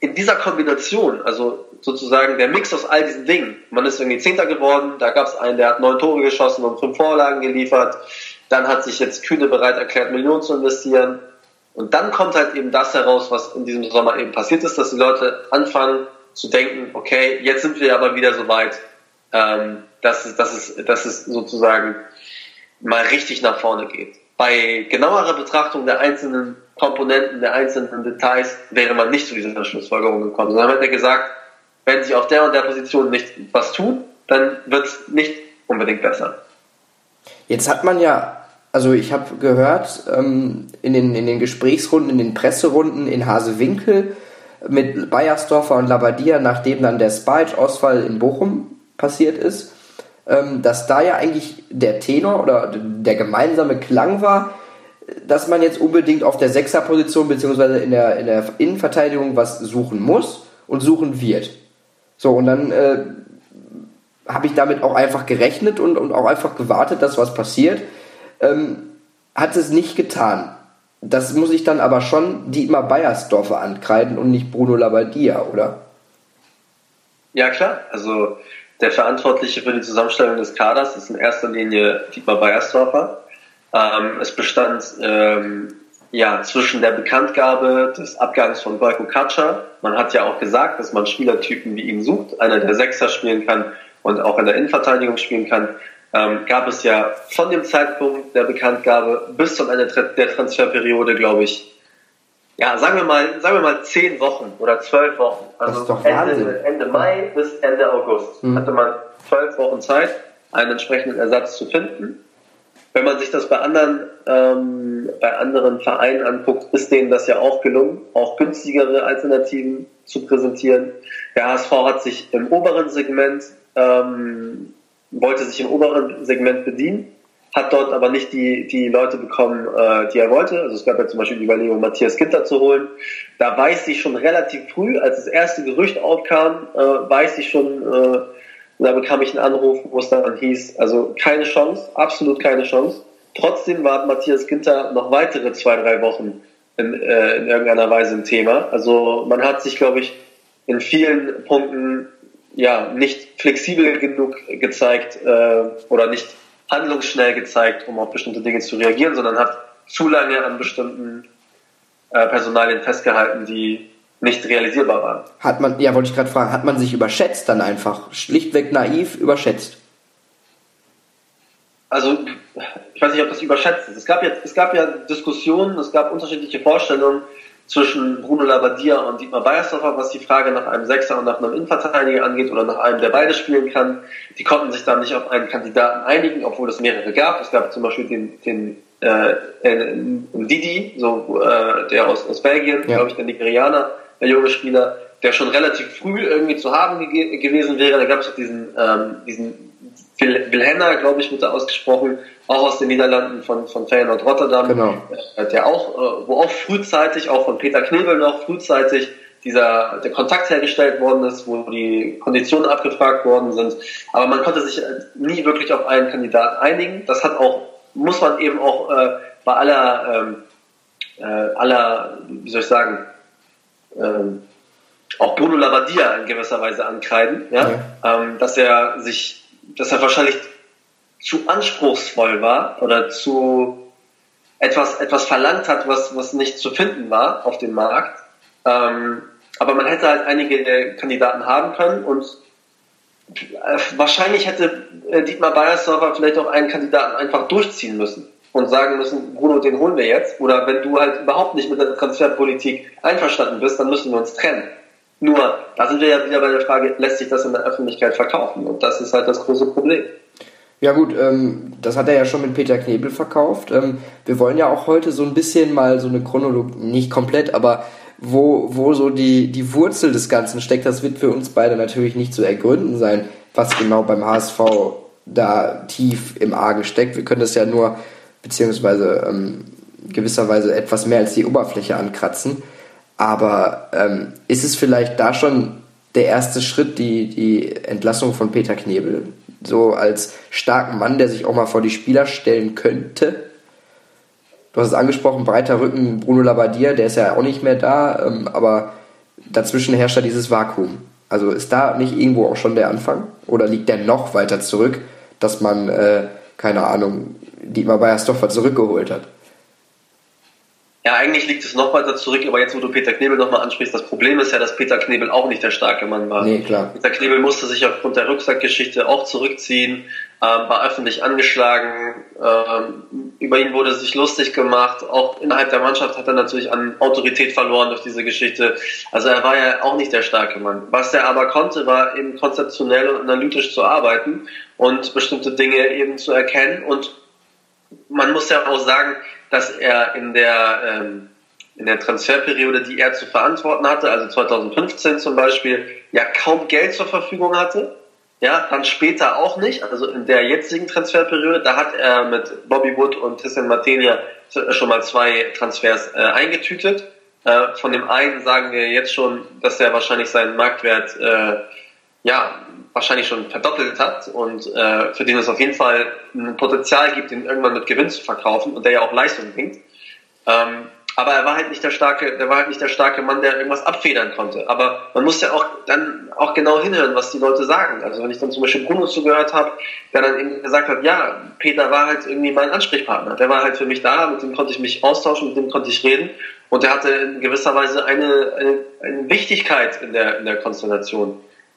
in dieser Kombination, also sozusagen der Mix aus all diesen Dingen, man ist irgendwie Zehnter geworden, da gab es einen, der hat neun Tore geschossen und fünf Vorlagen geliefert, dann hat sich jetzt Kühne bereit erklärt, Millionen zu investieren, und dann kommt halt eben das heraus, was in diesem Sommer eben passiert ist, dass die Leute anfangen zu denken, okay, jetzt sind wir aber wieder so weit, ähm, dass, es, dass, es, dass es sozusagen mal richtig nach vorne geht. Bei genauerer Betrachtung der einzelnen Komponenten, der einzelnen Details wäre man nicht zu dieser Schlussfolgerung gekommen, sondern hat er gesagt, wenn sich auf der und der Position nicht was tut, dann wird es nicht unbedingt besser. Jetzt hat man ja, also ich habe gehört, ähm, in, den, in den Gesprächsrunden, in den Presserunden in Hasewinkel mit Beiersdorfer und Labadia, nachdem dann der Spajic-Ausfall in Bochum passiert ist, ähm, dass da ja eigentlich der Tenor oder der gemeinsame Klang war, dass man jetzt unbedingt auf der Sechserposition beziehungsweise in der, in der Innenverteidigung was suchen muss und suchen wird. So, und dann äh, habe ich damit auch einfach gerechnet und, und auch einfach gewartet, dass was passiert. Ähm, hat es nicht getan. Das muss ich dann aber schon Dietmar Beiersdorfer ankreiden und nicht Bruno Labbadia, oder? Ja, klar. Also der Verantwortliche für die Zusammenstellung des Kaders ist in erster Linie Dietmar Beiersdorfer. Ähm, es bestand ähm, ja zwischen der Bekanntgabe des Abgangs von Gojko Kača, man hat ja auch gesagt, dass man Spielertypen wie ihn sucht, einer der Sechser spielen kann und auch in der Innenverteidigung spielen kann, ähm, gab es ja von dem Zeitpunkt der Bekanntgabe bis zum Ende der Transferperiode, glaube ich, ja, sagen wir mal, sagen wir mal zehn Wochen oder zwölf Wochen. Also Ende, Ende Mai bis Ende August mhm. hatte man zwölf Wochen Zeit, einen entsprechenden Ersatz zu finden. Wenn man sich das bei anderen, ähm, bei anderen Vereinen anguckt, ist denen das ja auch gelungen, auch günstigere Alternativen zu präsentieren. Der H S V hat sich im oberen Segment, ähm, wollte sich im oberen Segment bedienen, hat dort aber nicht die, die Leute bekommen, äh, die er wollte. Also es gab ja zum Beispiel die Überlegung, Matthias Ginter zu holen. Da weiß ich schon relativ früh, als das erste Gerücht aufkam, äh, weiß ich schon, äh, da bekam ich einen Anruf, wo es dann hieß, also keine Chance, absolut keine Chance. Trotzdem war Matthias Ginter noch weitere zwei, drei Wochen in, äh, in irgendeiner Weise ein Thema. Also man hat sich, glaube ich, in vielen Punkten ja nicht flexibel genug gezeigt äh, oder nicht handlungsschnell gezeigt, um auf bestimmte Dinge zu reagieren, sondern hat zu lange an bestimmten äh, Personalien festgehalten, die nicht realisierbar waren. Hat man, ja, wollte ich gerade fragen, hat man sich überschätzt dann einfach? Schlichtweg naiv überschätzt? Also, ich weiß nicht, ob das überschätzt ist. Es gab jetzt, es gab ja Diskussionen, es gab unterschiedliche Vorstellungen zwischen Bruno Labbadia und Dietmar Beiersdorfer, was die Frage nach einem Sechser und nach einem Innenverteidiger angeht oder nach einem, der beide spielen kann. Die konnten sich dann nicht auf einen Kandidaten einigen, obwohl es mehrere gab. Es gab zum Beispiel den, den äh, äh, Didi, so, äh, der aus, aus Belgien, ja. glaube ich, der Nigerianer, der junge Spieler, der schon relativ früh irgendwie zu haben ge- gewesen wäre. Da gab es auch diesen, ähm, diesen Wilhenna, glaube ich, wird da ausgesprochen, auch aus den Niederlanden von, von Feyenoord Rotterdam, genau. der auch, wo auch frühzeitig, auch von Peter Knebel noch frühzeitig dieser, der Kontakt hergestellt worden ist, wo die Konditionen abgefragt worden sind. Aber man konnte sich nie wirklich auf einen Kandidaten einigen. Das hat auch, muss man eben auch äh, bei aller, ähm, äh, aller, wie soll ich sagen, ähm, auch Bruno Labbadia in gewisser Weise ankreiden, ja? Ja. Ähm, dass er sich dass er wahrscheinlich zu anspruchsvoll war oder zu etwas, etwas verlangt hat, was, was nicht zu finden war auf dem Markt. Ähm, aber man hätte halt einige Kandidaten haben können und äh, wahrscheinlich hätte äh, Dietmar Beiersdorfer vielleicht auch einen Kandidaten einfach durchziehen müssen und sagen müssen, Bruno, den holen wir jetzt. Oder wenn du halt überhaupt nicht mit der Transferpolitik einverstanden bist, dann müssen wir uns trennen. Nur, da sind wir ja wieder bei der Frage, lässt sich das in der Öffentlichkeit verkaufen? Und das ist halt das große Problem. Ja gut, ähm, das hat er ja schon mit Peter Knebel verkauft. Ähm, wir wollen ja auch heute so ein bisschen mal so eine Chronologie, nicht komplett, aber wo, wo so die, die Wurzel des Ganzen steckt, das wird für uns beide natürlich nicht zu ergründen sein, was genau beim H S V da tief im Argen steckt. Wir können das ja nur, beziehungsweise ähm, gewisserweise etwas mehr als die Oberfläche ankratzen. Aber ähm, ist es vielleicht da schon der erste Schritt, die, die Entlassung von Peter Knebel? So als starken Mann, der sich auch mal vor die Spieler stellen könnte? Du hast es angesprochen, breiter Rücken, Bruno Labbadia, der ist ja auch nicht mehr da. Ähm, aber dazwischen herrscht da dieses Vakuum. Also ist da nicht irgendwo auch schon der Anfang? Oder liegt der noch weiter zurück, dass man, äh, keine Ahnung, Dietmar Beiersdorfer zurückgeholt hat? Ja, eigentlich liegt es noch weiter zurück, aber jetzt, wo du Peter Knebel nochmal ansprichst, das Problem ist ja, dass Peter Knebel auch nicht der starke Mann war. Nee, klar. Peter Knebel musste sich aufgrund der Rucksackgeschichte auch zurückziehen, ähm, war öffentlich angeschlagen, ähm, über ihn wurde sich lustig gemacht, auch innerhalb der Mannschaft hat er natürlich an Autorität verloren durch diese Geschichte. Also er war ja auch nicht der starke Mann. Was er aber konnte, war eben konzeptionell und analytisch zu arbeiten und bestimmte Dinge eben zu erkennen, und man muss ja auch sagen, dass er in der, ähm, in der Transferperiode, die er zu verantworten hatte, also zwanzig fünfzehn zum Beispiel, ja kaum Geld zur Verfügung hatte. Ja, dann später auch nicht. Also in der jetzigen Transferperiode, da hat er mit Bobby Wood und Christian Martenia schon mal zwei Transfers äh, eingetütet. Äh, von dem einen sagen wir jetzt schon, dass er wahrscheinlich seinen Marktwert äh, ja wahrscheinlich schon verdoppelt hat und äh, für den es auf jeden Fall ein Potenzial gibt, den irgendwann mit Gewinn zu verkaufen und der ja auch Leistung bringt. Ähm, aber er war halt nicht der starke, der war halt nicht der starke Mann, der irgendwas abfedern konnte. Aber man muss ja auch dann auch genau hinhören, was die Leute sagen. Also wenn ich dann zum Beispiel Bruno zugehört habe, der dann eben gesagt hat, ja, Peter war halt irgendwie mein Ansprechpartner. Der war halt für mich da, mit dem konnte ich mich austauschen, mit dem konnte ich reden. Und der hatte in gewisser Weise eine, eine, eine Wichtigkeit in der, in der Konstellation.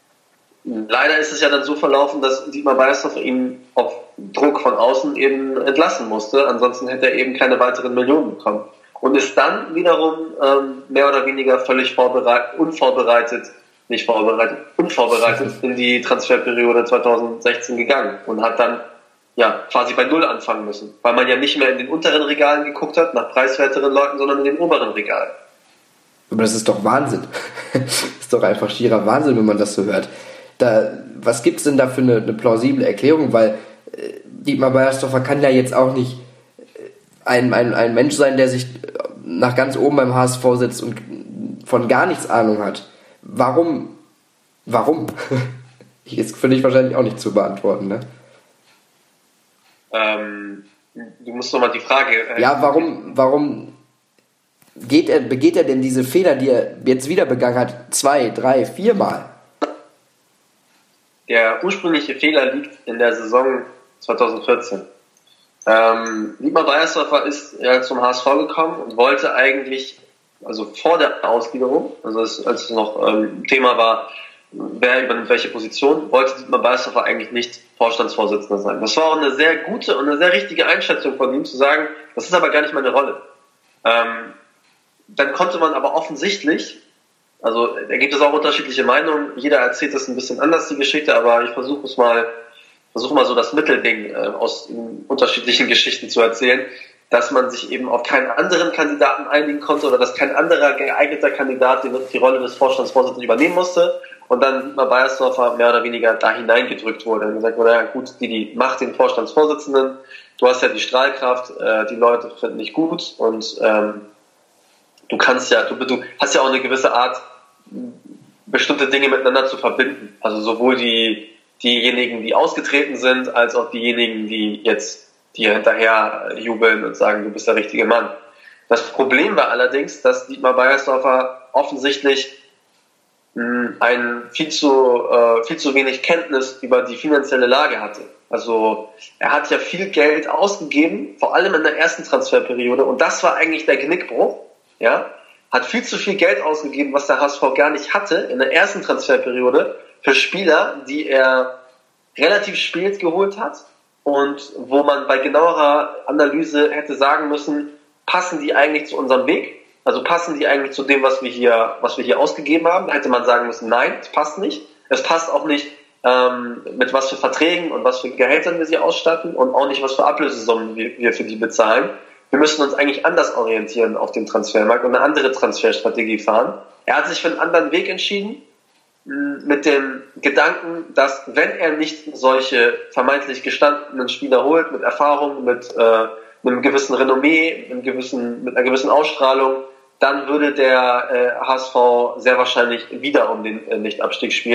Leider ist es ja dann so verlaufen, dass Dietmar Beiersdorfer ihn auf Druck von außen eben entlassen musste. Ansonsten hätte er eben keine weiteren Millionen bekommen. Und ist dann wiederum ähm, mehr oder weniger völlig vorbereit- unvorbereitet, nicht vorbereitet, unvorbereitet in die Transferperiode zwanzig sechzehn gegangen und hat dann ja quasi bei Null anfangen müssen, weil man ja nicht mehr in den unteren Regalen geguckt hat, nach preiswerteren Leuten, sondern in den oberen Regalen. Aber das ist doch Wahnsinn. Das ist doch einfach schierer Wahnsinn, wenn man das so hört. Da, was gibt es denn da für eine, eine plausible Erklärung? Weil äh, Dietmar Beiersdorfer kann ja jetzt auch nicht ein, ein, ein Mensch sein, der sich nach ganz oben beim H S V sitzt und von gar nichts Ahnung hat. Warum? Warum? Ist für dich wahrscheinlich auch nicht zu beantworten, ne? Ähm, du musst doch mal die Frage... Äh, ja, warum, warum geht er, begeht er denn diese Fehler, die er jetzt wieder begangen hat, zwei, drei, viermal? Der ursprüngliche Fehler liegt in der Saison zwanzig vierzehn. Ähm, Dietmar Beiersdorfer ist ja zum H S V gekommen und wollte eigentlich, also vor der Ausgliederung, also es, als es noch ähm, Thema war, wer übernimmt welche Position, wollte Dietmar Beiersdorfer eigentlich nicht Vorstandsvorsitzender sein. Das war auch eine sehr gute und eine sehr richtige Einschätzung von ihm, zu sagen, das ist aber gar nicht meine Rolle. Ähm, dann konnte man aber offensichtlich, also da gibt es auch unterschiedliche Meinungen, jeder erzählt es ein bisschen anders, die Geschichte, aber ich versuche es mal, versuche mal so das Mittelding äh, aus unterschiedlichen Geschichten zu erzählen, dass man sich eben auf keinen anderen Kandidaten einigen konnte oder dass kein anderer geeigneter Kandidat die, die Rolle des Vorstandsvorsitzenden übernehmen musste und dann Dietmar Beiersdorfer mehr oder weniger da hineingedrückt wurde und gesagt wurde, ja gut, Didi, mach den Vorstandsvorsitzenden, du hast ja die Strahlkraft, äh, die Leute finden dich gut und ähm, du kannst ja, du, du hast ja auch eine gewisse Art, bestimmte Dinge miteinander zu verbinden. Also sowohl die diejenigen, die ausgetreten sind, als auch diejenigen, die jetzt dir hinterher jubeln und sagen, du bist der richtige Mann. Das Problem war allerdings, dass Dietmar Beiersdorfer offensichtlich mh, ein viel zu, äh, viel zu wenig Kenntnis über die finanzielle Lage hatte. Also er hat ja viel Geld ausgegeben, vor allem in der ersten Transferperiode, und das war eigentlich der Genickbruch. Ja, hat viel zu viel Geld ausgegeben, was der H S V gar nicht hatte in der ersten Transferperiode für Spieler, die er relativ spät geholt hat und wo man bei genauerer Analyse hätte sagen müssen, passen die eigentlich zu unserem Weg? Also passen die eigentlich zu dem, was wir hier, was wir hier ausgegeben haben? Da hätte man sagen müssen, nein, es passt nicht. Es passt auch nicht, ähm, mit was für Verträgen und was für Gehältern wir sie ausstatten und auch nicht, was für Ablösesummen wir, wir für die bezahlen. Wir müssen uns eigentlich anders orientieren auf dem Transfermarkt und eine andere Transferstrategie fahren. Er hat sich für einen anderen Weg entschieden, mit dem Gedanken, dass wenn er nicht solche vermeintlich gestandenen Spieler holt, mit Erfahrung, mit, äh, mit einem gewissen Renommee, mit, einem gewissen, mit einer gewissen Ausstrahlung, dann würde der äh, H S V sehr wahrscheinlich wieder um den äh, Nichtabstieg spielen.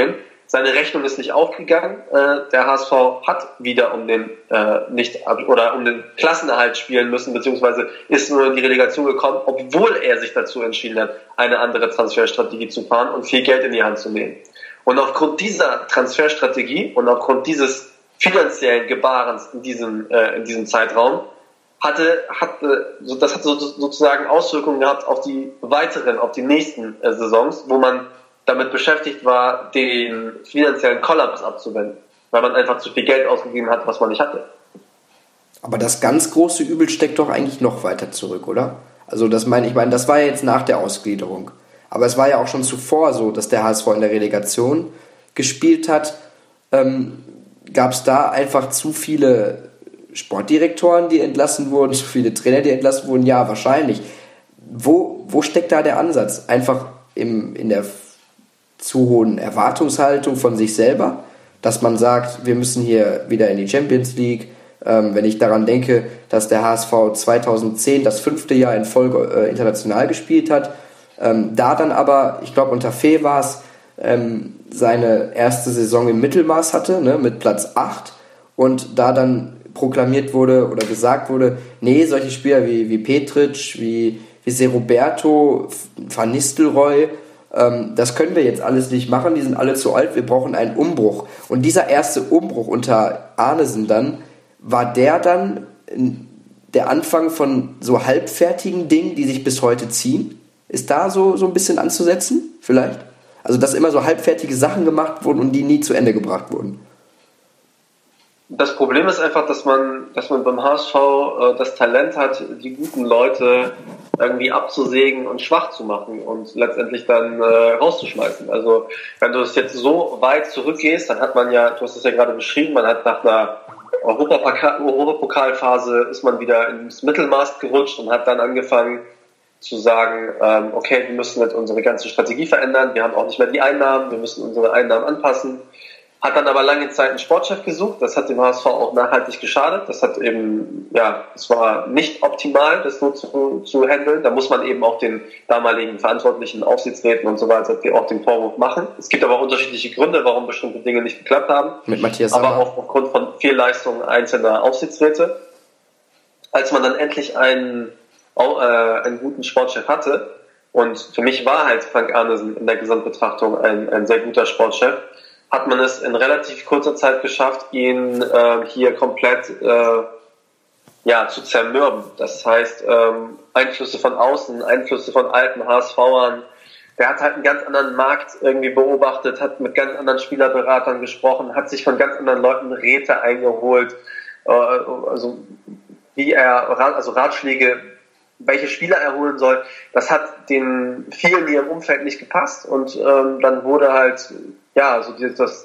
seine Rechnung ist nicht aufgegangen. Äh, der H S V hat wieder um den äh, nicht oder um den Klassenerhalt spielen müssen, beziehungsweise ist nur in die Relegation gekommen, obwohl er sich dazu entschieden hat, eine andere Transferstrategie zu fahren und viel Geld in die Hand zu nehmen. Und aufgrund dieser Transferstrategie und aufgrund dieses finanziellen Gebarens in diesem äh, in diesem Zeitraum hatte hatte das hat so, sozusagen Auswirkungen gehabt auf die weiteren, auf die nächsten äh, Saisons, wo man damit beschäftigt war, den finanziellen Kollaps abzuwenden, weil man einfach zu viel Geld ausgegeben hat, was man nicht hatte. Aber das ganz große Übel steckt doch eigentlich noch weiter zurück, oder? Also das meine ich meine, das war ja jetzt nach der Ausgliederung. Aber es war ja auch schon zuvor so, dass der H S V in der Relegation gespielt hat. Ähm, gab es da einfach zu viele Sportdirektoren, die entlassen wurden, zu viele Trainer, die entlassen wurden? Ja, wahrscheinlich. Wo, wo steckt da der Ansatz? Einfach im, in der zu hohen Erwartungshaltung von sich selber, dass man sagt, wir müssen hier wieder in die Champions League. Ähm, wenn ich daran denke, dass der H S V zweitausendzehn das fünfte Jahr in Folge äh, international gespielt hat, ähm, da dann aber, ich glaube unter Fee war es, ähm, seine erste Saison im Mittelmaß hatte, ne, mit Platz acht, und da dann proklamiert wurde oder gesagt wurde, nee, solche Spieler wie, wie Petric, wie, wie Seroberto, Van Nistelrooy, ähm, das können wir jetzt alles nicht machen, die sind alle zu alt, wir brauchen einen Umbruch. Und dieser erste Umbruch unter Arnesen dann, war der dann der Anfang von so halbfertigen Dingen, die sich bis heute ziehen? Ist da so, so ein bisschen anzusetzen, vielleicht? Also, dass immer so halbfertige Sachen gemacht wurden und die nie zu Ende gebracht wurden. Das Problem ist einfach, dass man, dass man beim H S V äh, das Talent hat, die guten Leute irgendwie abzusägen und schwach zu machen und letztendlich dann äh, rauszuschmeißen. Also wenn du es jetzt so weit zurückgehst, dann hat man ja, du hast es ja gerade beschrieben, man hat nach einer Europapokal- Europapokalphase ist man wieder ins Mittelmaß gerutscht und hat dann angefangen zu sagen, ähm, okay, wir müssen jetzt unsere ganze Strategie verändern, wir haben auch nicht mehr die Einnahmen, wir müssen unsere Einnahmen anpassen. Hat dann aber lange Zeit einen Sportchef gesucht, das hat dem H S V auch nachhaltig geschadet, das hat eben, ja, es war nicht optimal, das so zu, zu handeln, da muss man eben auch den damaligen verantwortlichen Aufsichtsräten und so weiter auch den Vorwurf machen. Es gibt aber auch unterschiedliche Gründe, warum bestimmte Dinge nicht geklappt haben. Mit Matthias aber Sammer. auch aufgrund von Fehlleistungen einzelner Aufsichtsräte. Als man dann endlich einen, äh, einen guten Sportchef hatte, und für mich war halt Frank Arnesen in der Gesamtbetrachtung ein, ein sehr guter Sportchef, hat man es in relativ kurzer Zeit geschafft, ihn äh, hier komplett äh, ja, zu zermürben. Das heißt, ähm, Einflüsse von außen, Einflüsse von alten HSVern. Der hat halt einen ganz anderen Markt irgendwie beobachtet, hat mit ganz anderen Spielerberatern gesprochen, hat sich von ganz anderen Leuten Räte eingeholt, äh, also wie er, also Ratschläge, welche Spieler er holen soll. Das hat den vielen hier im Umfeld nicht gepasst, und ähm, dann wurde halt ja, so also das,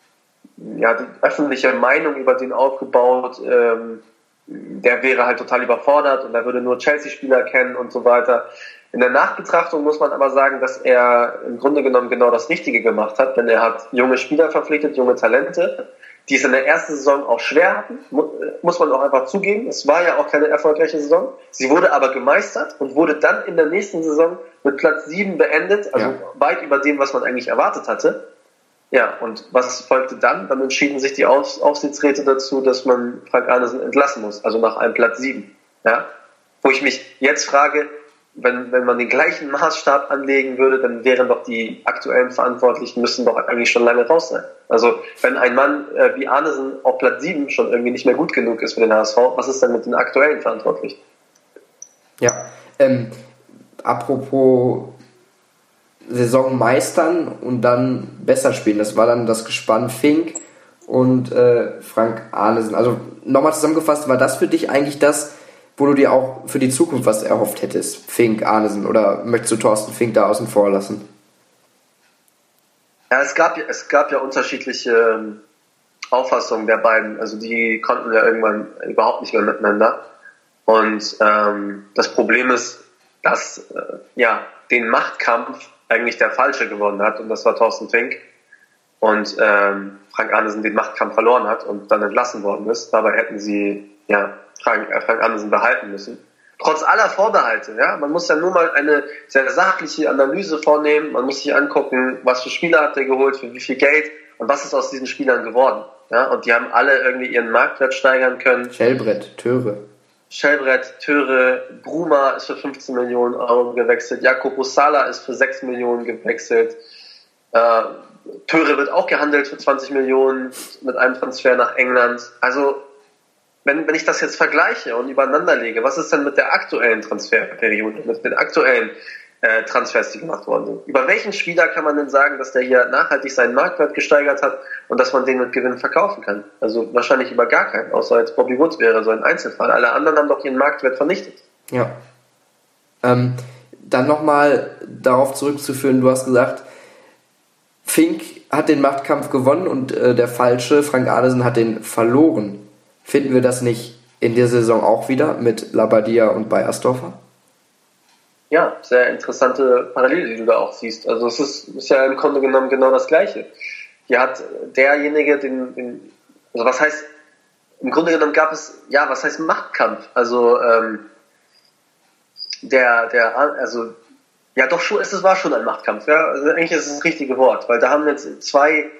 ja, die öffentliche Meinung über den aufgebaut, ähm, der wäre halt total überfordert und er würde nur Chelsea-Spieler kennen und so weiter. In der Nachbetrachtung muss man aber sagen, dass er im Grunde genommen genau das Richtige gemacht hat, denn er hat junge Spieler verpflichtet, junge Talente, die es in der ersten Saison auch schwer hatten, muss man auch einfach zugeben. Es war ja auch keine erfolgreiche Saison. Sie wurde aber gemeistert und wurde dann in der nächsten Saison mit Platz sieben beendet, also ja. weit über dem, was man eigentlich erwartet hatte. Ja, und was folgte dann? Dann entschieden sich die Auf- Aufsichtsräte dazu, dass man Frank Arnesen entlassen muss, also nach einem Platz sieben. Ja? Wo ich mich jetzt frage, wenn, wenn man den gleichen Maßstab anlegen würde, dann wären doch die aktuellen Verantwortlichen, müssten doch eigentlich schon lange raus sein. Also wenn ein Mann äh, wie Arnesen auf Platz sieben schon irgendwie nicht mehr gut genug ist für den H S V, was ist denn mit den aktuellen Verantwortlichen? Ja, ähm, apropos Saison meistern und dann besser spielen. Das war dann das Gespann Fink und äh, Frank Arnesen. Also nochmal zusammengefasst, war das für dich eigentlich das, wo du dir auch für die Zukunft was erhofft hättest? Fink, Arnesen, oder möchtest du Thorsten Fink da außen vor lassen? Ja, es gab, es gab ja unterschiedliche Auffassungen der beiden. Also die konnten ja irgendwann überhaupt nicht mehr miteinander. Und ähm, das Problem ist, dass äh, ja, den Machtkampf eigentlich der Falsche gewonnen hat, und das war Thorsten Fink, und ähm, Frank Arnesen den Machtkampf verloren hat und dann entlassen worden ist. Dabei hätten sie ja Frank, äh, Frank Arnesen behalten müssen. Trotz aller Vorbehalte, ja, man muss ja nur mal eine sehr sachliche Analyse vornehmen, man muss sich angucken, was für Spieler hat er geholt, für wie viel Geld, Und was ist aus diesen Spielern geworden? Ja, und die haben alle irgendwie ihren Marktwert steigern können. Schellbrett, Töre. Schellbrett, Töre, Bruma ist für fünfzehn Millionen Euro gewechselt, Jacopo Sala ist für sechs Millionen gewechselt, äh, Töre wird auch gehandelt für zwanzig Millionen mit einem Transfer nach England. Also wenn, wenn ich das jetzt vergleiche und übereinander lege, was ist denn mit der aktuellen Transferperiode, mit den aktuellen äh, Transfers, die gemacht worden sind? Über welchen Spieler kann man denn sagen, dass der hier nachhaltig seinen Marktwert gesteigert hat und dass man den mit Gewinn verkaufen kann? Also wahrscheinlich über gar keinen, außer jetzt Bobby Wood wäre so ein Einzelfall. Alle anderen haben doch ihren Marktwert vernichtet. Ja. Ähm, dann nochmal darauf zurückzuführen, du hast gesagt, Fink hat den Machtkampf gewonnen und äh, der Falsche, Frank Arnesen, hat den verloren. Finden wir das nicht in der Saison auch wieder mit Labadia und Beiersdorfer? Ja, sehr interessante Parallele, die du da auch siehst. Also es ist, ist ja im Grunde genommen genau das Gleiche. Hier hat derjenige den, den, also was heißt, im Grunde genommen gab es, ja, was heißt Machtkampf? Also ähm, der, der, also ja, doch schon, es war schon ein Machtkampf. Ja, also eigentlich ist es das richtige Wort, weil da haben jetzt zwei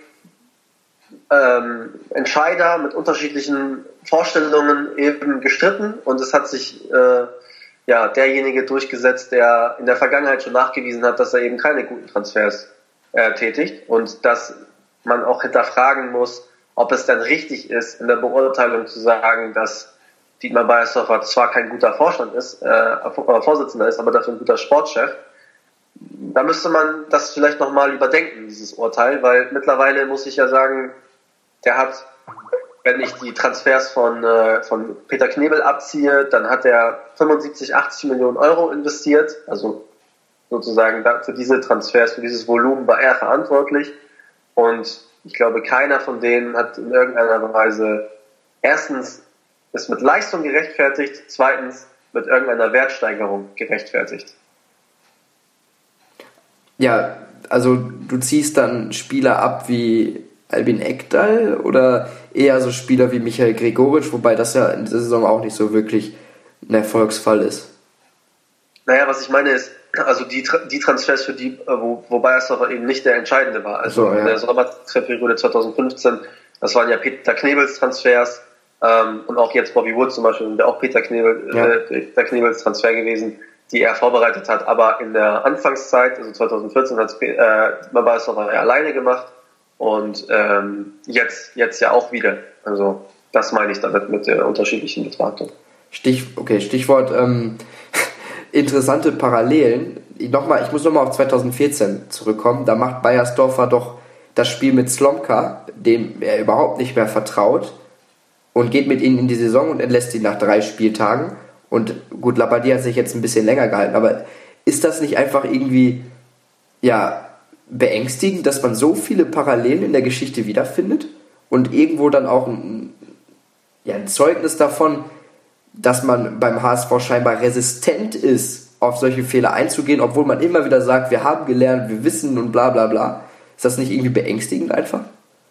ähm, Entscheider mit unterschiedlichen Vorstellungen eben gestritten und es hat sich äh, ja derjenige durchgesetzt, der in der Vergangenheit schon nachgewiesen hat, dass er eben keine guten Transfers äh, tätigt und dass man auch hinterfragen muss, ob es dann richtig ist, in der Beurteilung zu sagen, dass Dietmar Beiersdorfer zwar kein guter Vorstand ist, äh, Vorsitzender ist, aber dafür ein guter Sportchef. Da müsste man das vielleicht nochmal überdenken, dieses Urteil, weil mittlerweile muss ich ja sagen, der hat, wenn ich die Transfers von, äh, von Peter Knebel abziehe, dann hat er fünfundsiebzig, achtzig Millionen Euro investiert, also sozusagen für diese Transfers, für dieses Volumen war er verantwortlich und ich glaube, keiner von denen hat in irgendeiner Weise erstens ist mit Leistung gerechtfertigt, zweitens mit irgendeiner Wertsteigerung gerechtfertigt. Ja, also du ziehst dann Spieler ab wie Albin Ekdal oder eher so Spieler wie Michael Gregoritsch, wobei das ja in dieser Saison auch nicht so wirklich ein Erfolgsfall ist. Naja, was ich meine ist, also die, die Transfers, für die, wo, wo Beiersdorfer eben nicht der entscheidende war. Also so, ja. In der Sommertransferperiode zwanzig fünfzehn, das waren ja Peter Knebels Transfers ähm, und auch jetzt Bobby Wood zum Beispiel, der auch Peter, Knebel, ja. äh, Peter Knebels Transfer gewesen, die er vorbereitet hat. Aber in der Anfangszeit, also zwanzig vierzehn, hat es äh, Beiersdorfer ja alleine gemacht und ähm, jetzt, jetzt ja auch wieder. Also das meine ich damit mit der unterschiedlichen Betrachtung. Stich, okay, Stichwort ähm, interessante Parallelen. Nochmal, ich muss nochmal auf zwanzig vierzehn zurückkommen. Da macht Beiersdorfer doch das Spiel mit Slomka, dem er überhaupt nicht mehr vertraut, und geht mit ihnen in die Saison und entlässt ihn nach drei Spieltagen. Und gut, Labadia hat sich jetzt ein bisschen länger gehalten, aber ist das nicht einfach irgendwie ja beängstigend, dass man so viele Parallelen in der Geschichte wiederfindet und irgendwo dann auch ein, ja, ein Zeugnis davon, dass man beim H S V scheinbar resistent ist, auf solche Fehler einzugehen, obwohl man immer wieder sagt, wir haben gelernt, wir wissen und bla bla bla. Ist das nicht irgendwie beängstigend einfach?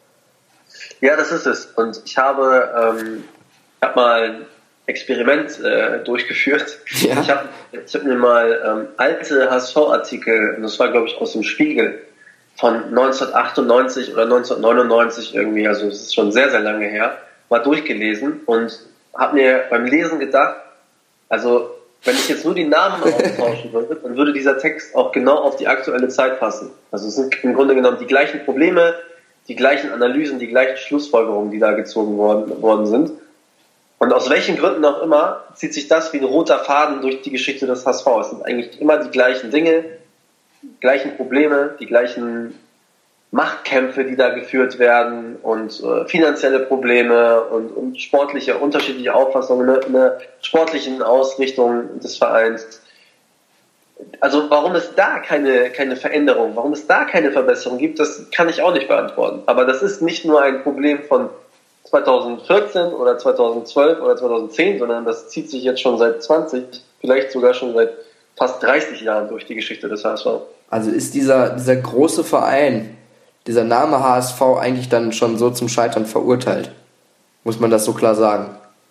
Ja, das ist es. Und ich habe, ähm, ich habe mal ein Experiment äh, durchgeführt. Ja. Ich habe ich hab mir mal ähm, alte H S V-Artikel, und das war glaube ich aus dem Spiegel, von neunzehnhundertachtundneunzig oder neunzehnhundertneunundneunzig irgendwie, also das ist schon sehr, sehr lange her, mal durchgelesen und habe mir beim Lesen gedacht, also wenn ich jetzt nur die Namen austauschen würde, dann würde dieser Text auch genau auf die aktuelle Zeit passen. Also es sind im Grunde genommen die gleichen Probleme, die gleichen Analysen, die gleichen Schlussfolgerungen, die da gezogen worden, worden sind. Und aus welchen Gründen auch immer zieht sich das wie ein roter Faden durch die Geschichte des H S V. Es sind eigentlich immer die gleichen Dinge, die gleichen Probleme, die gleichen Machtkämpfe, die da geführt werden und äh, finanzielle Probleme und, und sportliche, unterschiedliche Auffassungen in der sportlichen Ausrichtung des Vereins. Also warum es da keine, keine Veränderung, warum es da keine Verbesserung gibt, das kann ich auch nicht beantworten. Aber das ist nicht nur ein Problem von zwanzig vierzehn oder zwanzig zwölf oder zwanzig zehn, sondern das zieht sich jetzt schon seit zwanzig, vielleicht sogar schon seit fast dreißig Jahren durch die Geschichte des H S V. Also ist dieser, dieser große Verein, dieser Name H S V eigentlich dann schon so zum Scheitern verurteilt? Muss man das so klar sagen?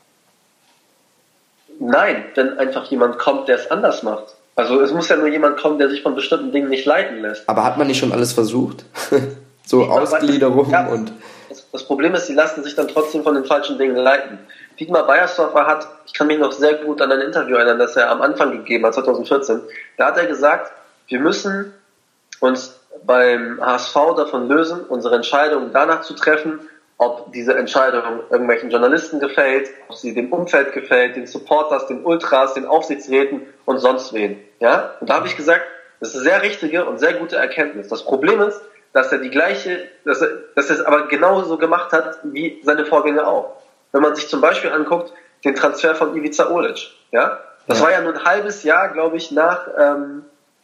Nein, wenn einfach jemand kommt, der es anders macht. Also es muss ja nur jemand kommen, der sich von bestimmten Dingen nicht leiten lässt. Aber hat man nicht schon alles versucht? So Ausgliederung ja, und... Das, das Problem ist, sie lassen sich dann trotzdem von den falschen Dingen leiten. Dietmar Beiersdorfer hat, ich kann mich noch sehr gut an ein Interview erinnern, das er am Anfang gegeben hat, zwanzig vierzehn, da hat er gesagt, wir müssen uns beim H S V davon lösen, unsere Entscheidungen danach zu treffen, ob diese Entscheidung irgendwelchen Journalisten gefällt, ob sie dem Umfeld gefällt, den Supporters, den Ultras, den Aufsichtsräten und sonst wen. Ja? Und da habe ich gesagt, das ist eine sehr richtige und sehr gute Erkenntnis. Das Problem ist, dass er die gleiche, dass er, dass er es aber genauso gemacht hat wie seine Vorgänger auch. Wenn man sich zum Beispiel anguckt, den Transfer von Ivica Olic, ja, das ja. war ja nur ein halbes Jahr, glaube ich, nach ähm,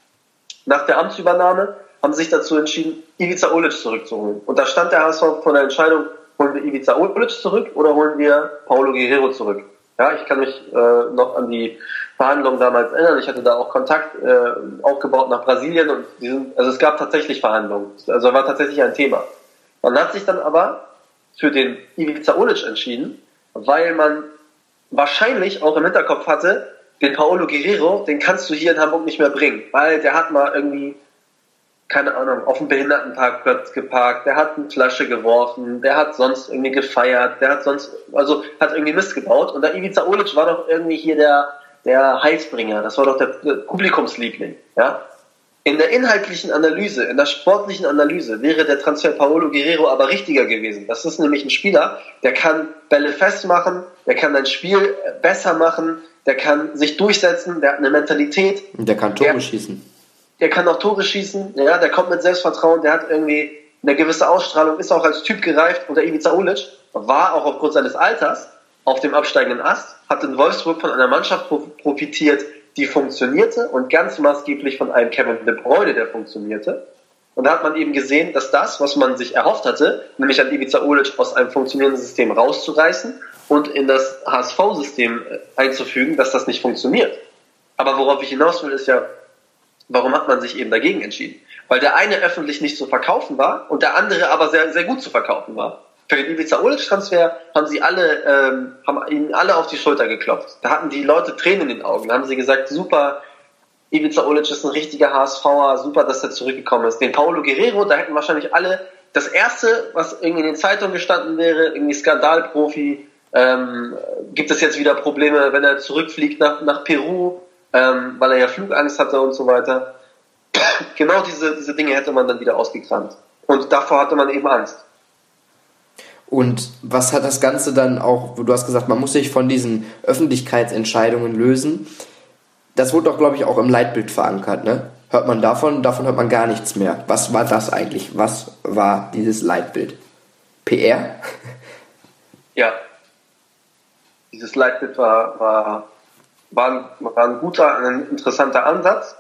nach der Amtsübernahme, haben sie sich dazu entschieden, Ivica Olic zurückzuholen. Und da stand der H S V vor der Entscheidung, holen wir Ivica Olic zurück oder holen wir Paulo Guerrero zurück. Ja, ich kann mich äh, noch an die Verhandlungen damals erinnern. Ich hatte da auch Kontakt äh, aufgebaut nach Brasilien und die sind, also es gab tatsächlich Verhandlungen. Also war tatsächlich ein Thema. Man hat sich dann aber für den Ivica Olic entschieden, weil man wahrscheinlich auch im Hinterkopf hatte, den Paulo Guerrero, den kannst du hier in Hamburg nicht mehr bringen, weil der hat mal irgendwie, keine Ahnung, auf dem Behindertenparkplatz geparkt, der hat eine Flasche geworfen, der hat sonst irgendwie gefeiert, der hat sonst, also hat irgendwie Mist gebaut und der Ivica Olic war doch irgendwie hier der, der Heilsbringer, das war doch der, der Publikumsliebling, ja. In der inhaltlichen Analyse, in der sportlichen Analyse wäre der Transfer Paulo Guerrero aber richtiger gewesen. Das ist nämlich ein Spieler, der kann Bälle festmachen, der kann ein Spiel besser machen, der kann sich durchsetzen, der hat eine Mentalität. Der kann Tore der, schießen. Der kann auch Tore schießen, ja, der kommt mit Selbstvertrauen, der hat irgendwie eine gewisse Ausstrahlung, ist auch als Typ gereift und der Ivica Olic war auch aufgrund seines Alters auf dem absteigenden Ast, hat in Wolfsburg von einer Mannschaft profitiert, die funktionierte und ganz maßgeblich von einem Kevin De Bruyne, der funktionierte. Und da hat man eben gesehen, dass das, was man sich erhofft hatte, nämlich an Ivica Olic aus einem funktionierenden System rauszureißen und in das H S V-System einzufügen, dass das nicht funktioniert. Aber worauf ich hinaus will, ist ja, warum hat man sich eben dagegen entschieden? Weil der eine öffentlich nicht zu verkaufen war und der andere aber sehr, sehr gut zu verkaufen war. Für den Ivica Olic-Transfer haben sie alle, ähm, haben ihnen alle auf die Schulter geklopft. Da hatten die Leute Tränen in den Augen. Da haben sie gesagt, super, Ivica Olic ist ein richtiger H S V'er, super, dass er zurückgekommen ist. Den Paulo Guerrero, da hätten wahrscheinlich alle, das erste, was irgendwie in den Zeitungen gestanden wäre, irgendwie Skandalprofi, ähm, gibt es jetzt wieder Probleme, wenn er zurückfliegt nach, nach Peru, ähm, weil er ja Flugangst hatte und so weiter. Genau diese, diese Dinge hätte man dann wieder ausgekramt. Und davor hatte man eben Angst. Und was hat das Ganze dann auch, du hast gesagt, man muss sich von diesen Öffentlichkeitsentscheidungen lösen. Das wurde doch, glaube ich, auch im Leitbild verankert, ne? Hört man davon, davon hört man gar nichts mehr. Was war das eigentlich? Was war dieses Leitbild? P R? Ja. Dieses Leitbild war, war, war, ein, war ein guter, ein interessanter Ansatz.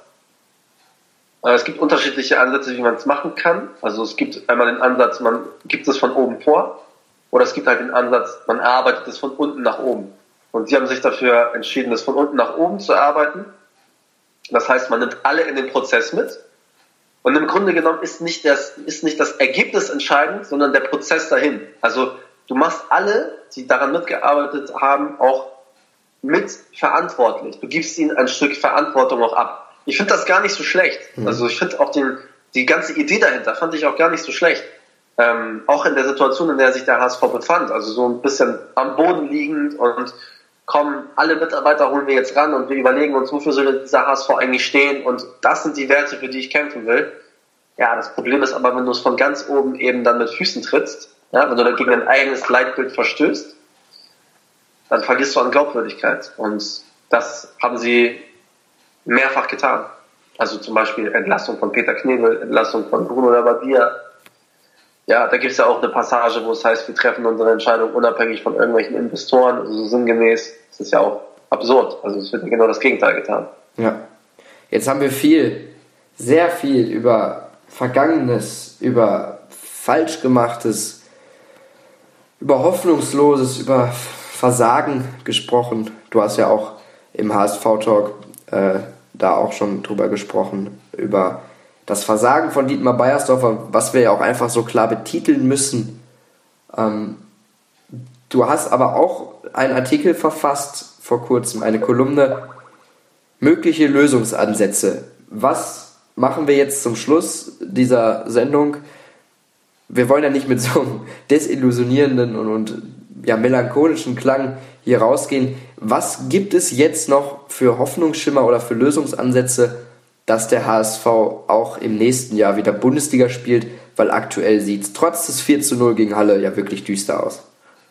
Es gibt unterschiedliche Ansätze, wie man es machen kann. Also es gibt einmal den Ansatz, man gibt es von oben vor. Oder es gibt halt den Ansatz, man arbeitet es von unten nach oben. Und sie haben sich dafür entschieden, das von unten nach oben zu arbeiten. Das heißt, man nimmt alle in den Prozess mit. Und im Grunde genommen ist nicht das, ist nicht das Ergebnis entscheidend, sondern der Prozess dahin. Also du machst alle, die daran mitgearbeitet haben, auch mit verantwortlich. Du gibst ihnen ein Stück Verantwortung auch ab. Ich finde das gar nicht so schlecht. Mhm. Also ich finde auch den, die ganze Idee dahinter fand ich auch gar nicht so schlecht. Ähm, auch in der Situation, in der sich der H S V befand, also so ein bisschen am Boden liegend und kommen, alle Mitarbeiter holen wir jetzt ran und wir überlegen uns, wofür soll dieser H S V eigentlich stehen und das sind die Werte, für die ich kämpfen will. Ja, das Problem ist aber, wenn du es von ganz oben eben dann mit Füßen trittst, ja, wenn du dann gegen dein eigenes Leitbild verstößt, dann vergisst du an Glaubwürdigkeit und das haben sie mehrfach getan. Also zum Beispiel Entlassung von Peter Knebel, Entlassung von Bruno Labbadia. Ja, da gibt es ja auch eine Passage, wo es heißt, wir treffen unsere Entscheidung unabhängig von irgendwelchen Investoren, also so sinngemäß. Das ist ja auch absurd. Also es wird ja genau das Gegenteil getan. Ja. Jetzt haben wir viel, sehr viel über Vergangenes, über Falschgemachtes, über Hoffnungsloses, über Versagen gesprochen. Du hast ja auch im H S V-Talk äh, da auch schon drüber gesprochen, über das Versagen von Dietmar Beiersdorfer, was wir ja auch einfach so klar betiteln müssen. Ähm, du hast aber auch einen Artikel verfasst vor kurzem, eine Kolumne, mögliche Lösungsansätze. Was machen wir jetzt zum Schluss dieser Sendung? wir wollen ja nicht mit so einem desillusionierenden und, und ja, melancholischen Klang hier rausgehen. Was gibt es jetzt noch für Hoffnungsschimmer oder für Lösungsansätze, dass der H S V auch im nächsten Jahr wieder Bundesliga spielt? Weil aktuell sieht es trotz des vier zu null gegen Halle ja wirklich düster aus.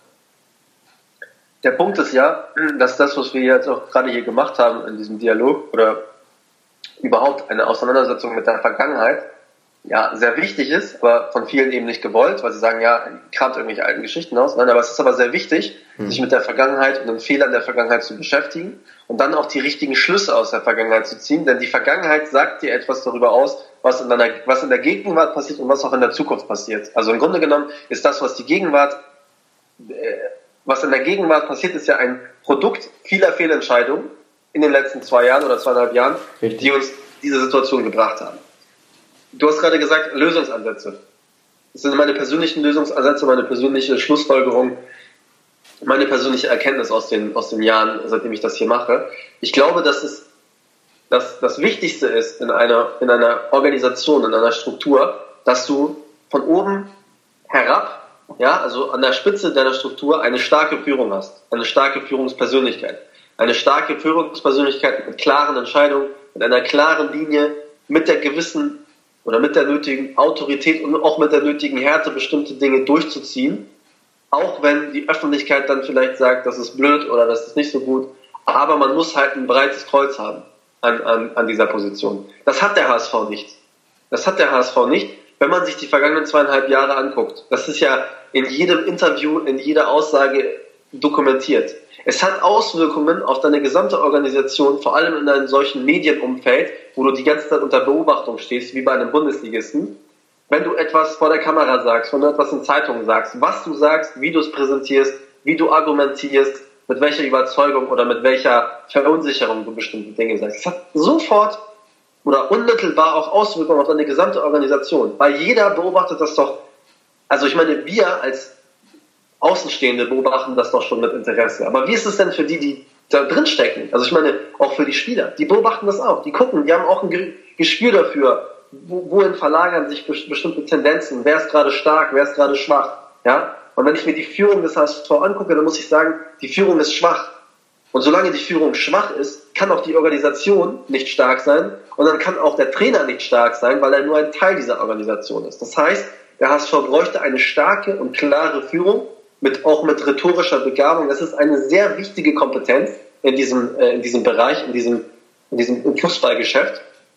Der Punkt ist ja, dass das, was wir jetzt auch gerade hier gemacht haben in diesem Dialog oder überhaupt eine Auseinandersetzung mit der Vergangenheit, ja, sehr wichtig ist, aber von vielen eben nicht gewollt, weil sie sagen, ja, kramt irgendwelche alten Geschichten aus. Nein, aber es ist aber sehr wichtig, hm. sich mit der Vergangenheit und den Fehlern der Vergangenheit zu beschäftigen und dann auch die richtigen Schlüsse aus der Vergangenheit zu ziehen, denn die Vergangenheit sagt dir etwas darüber aus, was in, deiner, was in der Gegenwart passiert und was auch in der Zukunft passiert. Also im Grunde genommen ist das, was die Gegenwart, äh, was in der Gegenwart passiert, ist ja ein Produkt vieler Fehlentscheidungen in den letzten zwei Jahren oder zweieinhalb Jahren, Richtig. die uns diese Situation gebracht haben. Du hast gerade gesagt, Lösungsansätze. Das sind meine persönlichen Lösungsansätze, meine persönliche Schlussfolgerung, meine persönliche Erkenntnis aus den, aus den Jahren, seitdem ich das hier mache. Ich glaube, dass es dass das Wichtigste ist in einer, in einer Organisation, in einer Struktur, dass du von oben herab, ja, also an der Spitze deiner Struktur eine starke Führung hast, eine starke Führungspersönlichkeit. Eine starke Führungspersönlichkeit mit klaren Entscheidungen, mit einer klaren Linie, mit der gewissen oder mit der nötigen Autorität und auch mit der nötigen Härte bestimmte Dinge durchzuziehen, auch wenn die Öffentlichkeit dann vielleicht sagt, das ist blöd oder das ist nicht so gut, aber man muss halt ein breites Kreuz haben an, an, an dieser Position. Das hat der H S V nicht. Das hat der H S V nicht, wenn man sich die vergangenen zweieinhalb Jahre anguckt. Das ist ja in jedem Interview, in jeder Aussage dokumentiert. Es hat Auswirkungen auf deine gesamte Organisation, vor allem in einem solchen Medienumfeld, wo du die ganze Zeit unter Beobachtung stehst, wie bei einem Bundesligisten. Wenn du etwas vor der Kamera sagst, wenn du etwas in Zeitungen sagst, was du sagst, wie du es präsentierst, wie du argumentierst, mit welcher Überzeugung oder mit welcher Verunsicherung du bestimmte Dinge sagst. Es hat sofort oder unmittelbar auch Auswirkungen auf deine gesamte Organisation. Weil jeder beobachtet das doch, also ich meine, wir als Außenstehende beobachten das doch schon mit Interesse. Aber wie ist es denn für die, die da drin stecken? Also ich meine, auch für die Spieler. Die beobachten das auch. Die gucken, die haben auch ein Gespür dafür, wohin verlagern sich bestimmte Tendenzen. Wer ist gerade stark, wer ist gerade schwach. Ja? Und wenn ich mir die Führung des H S V angucke, dann muss ich sagen, die Führung ist schwach. Und solange die Führung schwach ist, kann auch die Organisation nicht stark sein. Und dann kann auch der Trainer nicht stark sein, weil er nur ein Teil dieser Organisation ist. Das heißt, der H S V bräuchte eine starke und klare Führung, mit, auch mit rhetorischer Begabung. Das ist eine sehr wichtige Kompetenz in diesem, äh, in diesem Bereich, in diesem, in diesem Fußballgeschäft,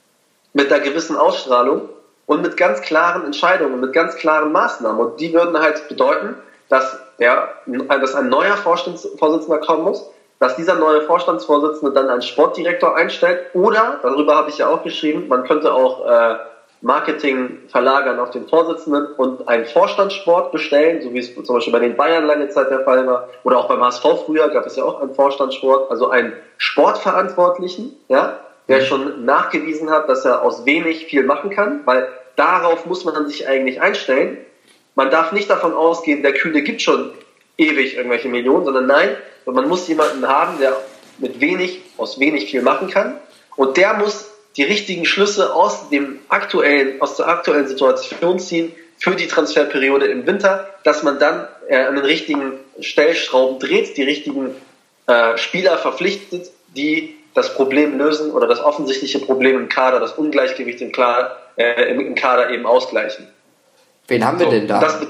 mit einer gewissen Ausstrahlung und mit ganz klaren Entscheidungen, mit ganz klaren Maßnahmen. Und die würden halt bedeuten, dass, der, dass ein neuer Vorstandsvorsitzender kommen muss, dass dieser neue Vorstandsvorsitzende dann einen Sportdirektor einstellt oder, darüber habe ich ja auch geschrieben, man könnte auch äh, Marketing verlagern auf den Vorsitzenden und einen Vorstandssport bestellen, so wie es zum Beispiel bei den Bayern lange Zeit der Fall war, oder auch beim H S V früher gab es ja auch einen Vorstandssport, also einen Sportverantwortlichen, ja, der schon nachgewiesen hat, dass er aus wenig viel machen kann, weil darauf muss man sich eigentlich einstellen. Man darf nicht davon ausgehen, der Kühne gibt schon ewig irgendwelche Millionen, sondern nein, man muss jemanden haben, der mit wenig, aus wenig viel machen kann und der muss die richtigen Schlüsse aus dem aktuellen, aus der aktuellen Situation ziehen für die Transferperiode im Winter, dass man dann äh, an den richtigen Stellschrauben dreht, die richtigen äh, Spieler verpflichtet, die das Problem lösen oder das offensichtliche Problem im Kader, das Ungleichgewicht im, Klar, äh, im, im Kader eben ausgleichen. Wen haben wir so, denn da? Das,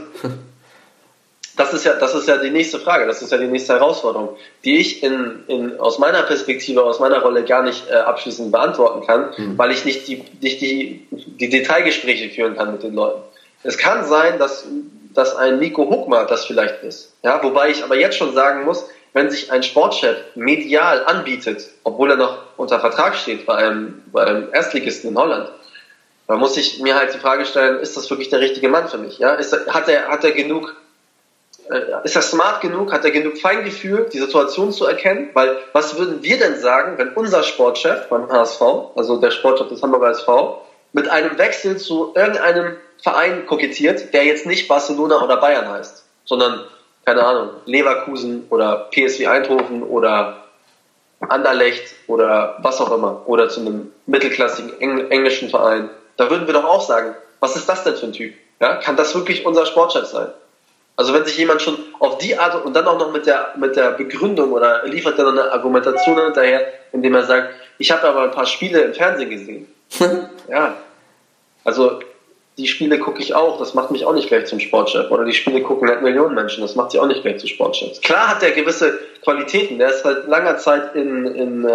das ist ja, das ist ja die nächste Frage, das ist ja die nächste Herausforderung, die ich in, in, aus meiner Perspektive, aus meiner Rolle gar nicht äh, abschließend beantworten kann, mhm. weil ich nicht die, nicht die, die Detailgespräche führen kann mit den Leuten. Es kann sein, dass, dass ein Nico Huckmer das vielleicht ist. Ja, wobei ich aber jetzt schon sagen muss, wenn sich ein Sportchef medial anbietet, obwohl er noch unter Vertrag steht bei einem, bei einem Erstligisten in Holland, dann muss ich mir halt die Frage stellen, ist das wirklich der richtige Mann für mich? Ja, ist er, hat er, hat er genug, äh, ist er smart genug, hat er genug Feingefühl, die Situation zu erkennen? Weil, was würden wir denn sagen, wenn unser Sportchef beim H S V, also der Sportchef des Hamburger S V, mit einem Wechsel zu irgendeinem Verein kokettiert, der jetzt nicht Barcelona oder Bayern heißt, sondern, keine Ahnung, Leverkusen oder P S V Eindhoven oder Anderlecht oder was auch immer, oder zu einem mittelklassigen Eng- englischen Verein. Da würden wir doch auch sagen, was ist das denn für ein Typ? Ja, kann das wirklich unser Sportchef sein? Also wenn sich jemand schon auf die Art und dann auch noch mit der, mit der Begründung oder liefert dann eine Argumentation hinterher, indem er sagt, ich habe aber ein paar Spiele im Fernsehen gesehen. Ja, also die Spiele gucke ich auch, das macht mich auch nicht gleich zum Sportchef. Oder die Spiele gucken halt Millionen Menschen, das macht sie auch nicht gleich zu Sportchefs. Klar hat der gewisse Qualitäten, der ist seit langer Zeit in, in,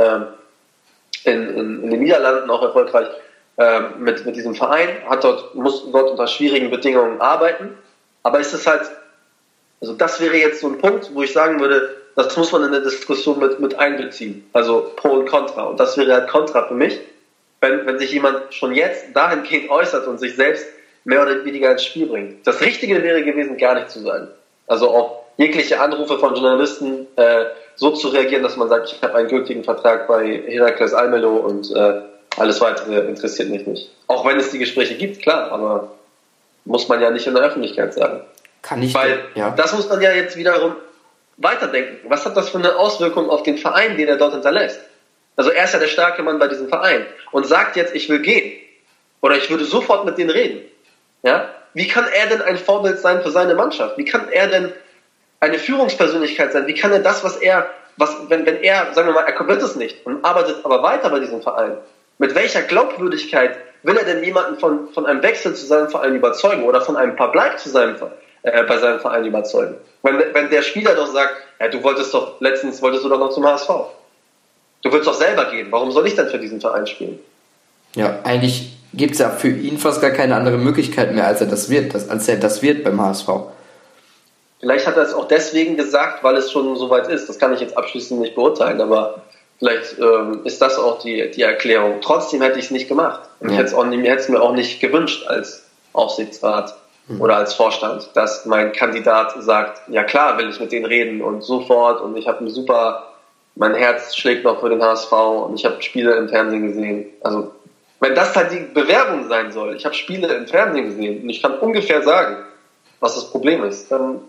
in, in, in den Niederlanden auch erfolgreich äh, mit, mit diesem Verein, hat dort, muss dort unter schwierigen Bedingungen arbeiten, aber ist es halt, also das wäre jetzt so ein Punkt, wo ich sagen würde, das muss man in der Diskussion mit, mit einbeziehen, also Pro und Contra, und das wäre halt Contra für mich. Wenn, wenn sich jemand schon jetzt dahingehend äußert und sich selbst mehr oder weniger ins Spiel bringt. Das Richtige wäre gewesen, gar nicht zu sagen. Also auf jegliche Anrufe von Journalisten äh, so zu reagieren, dass man sagt, ich habe einen gültigen Vertrag bei Herakles Almelo und äh, alles Weitere interessiert mich nicht. Auch wenn es die Gespräche gibt, klar, aber muss man ja nicht in der Öffentlichkeit sagen. Kann ich. Weil ja. Das muss man ja jetzt wiederum weiterdenken. Was hat das für eine Auswirkung auf den Verein, den er dort hinterlässt? Also er ist ja der starke Mann bei diesem Verein und sagt jetzt, ich will gehen. Oder ich würde sofort mit denen reden. Ja? Wie kann er denn ein Vorbild sein für seine Mannschaft? Wie kann er denn eine Führungspersönlichkeit sein? Wie kann er das, was er, was, wenn, wenn er, sagen wir mal, er wird es nicht und arbeitet aber weiter bei diesem Verein, mit welcher Glaubwürdigkeit will er denn jemanden von, von einem Wechsel zu seinem Verein überzeugen oder von einem Verbleib zu seinem, äh, bei seinem Verein überzeugen? Wenn, wenn der Spieler doch sagt, ja, du wolltest doch, letztens wolltest du doch noch zum H S V. Du willst doch selber gehen. Warum soll ich denn für diesen Verein spielen? Ja, eigentlich gibt es ja für ihn fast gar keine andere Möglichkeit mehr, als er das wird, als er das wird beim H S V. Vielleicht hat er es auch deswegen gesagt, weil es schon so weit ist. Das kann ich jetzt abschließend nicht beurteilen, aber vielleicht ähm, ist das auch die, die Erklärung. Trotzdem hätte ich es nicht gemacht. Und ja. ich hätte es auch nicht, hätte es mir auch nicht gewünscht als Aufsichtsrat mhm. oder als Vorstand, dass mein Kandidat sagt, ja klar, will ich mit denen reden und sofort und ich habe einen super... Mein Herz schlägt noch für den H S V und ich habe Spiele im Fernsehen gesehen. Also, wenn das halt die Bewerbung sein soll, ich habe Spiele im Fernsehen gesehen und ich kann ungefähr sagen, was das Problem ist, dann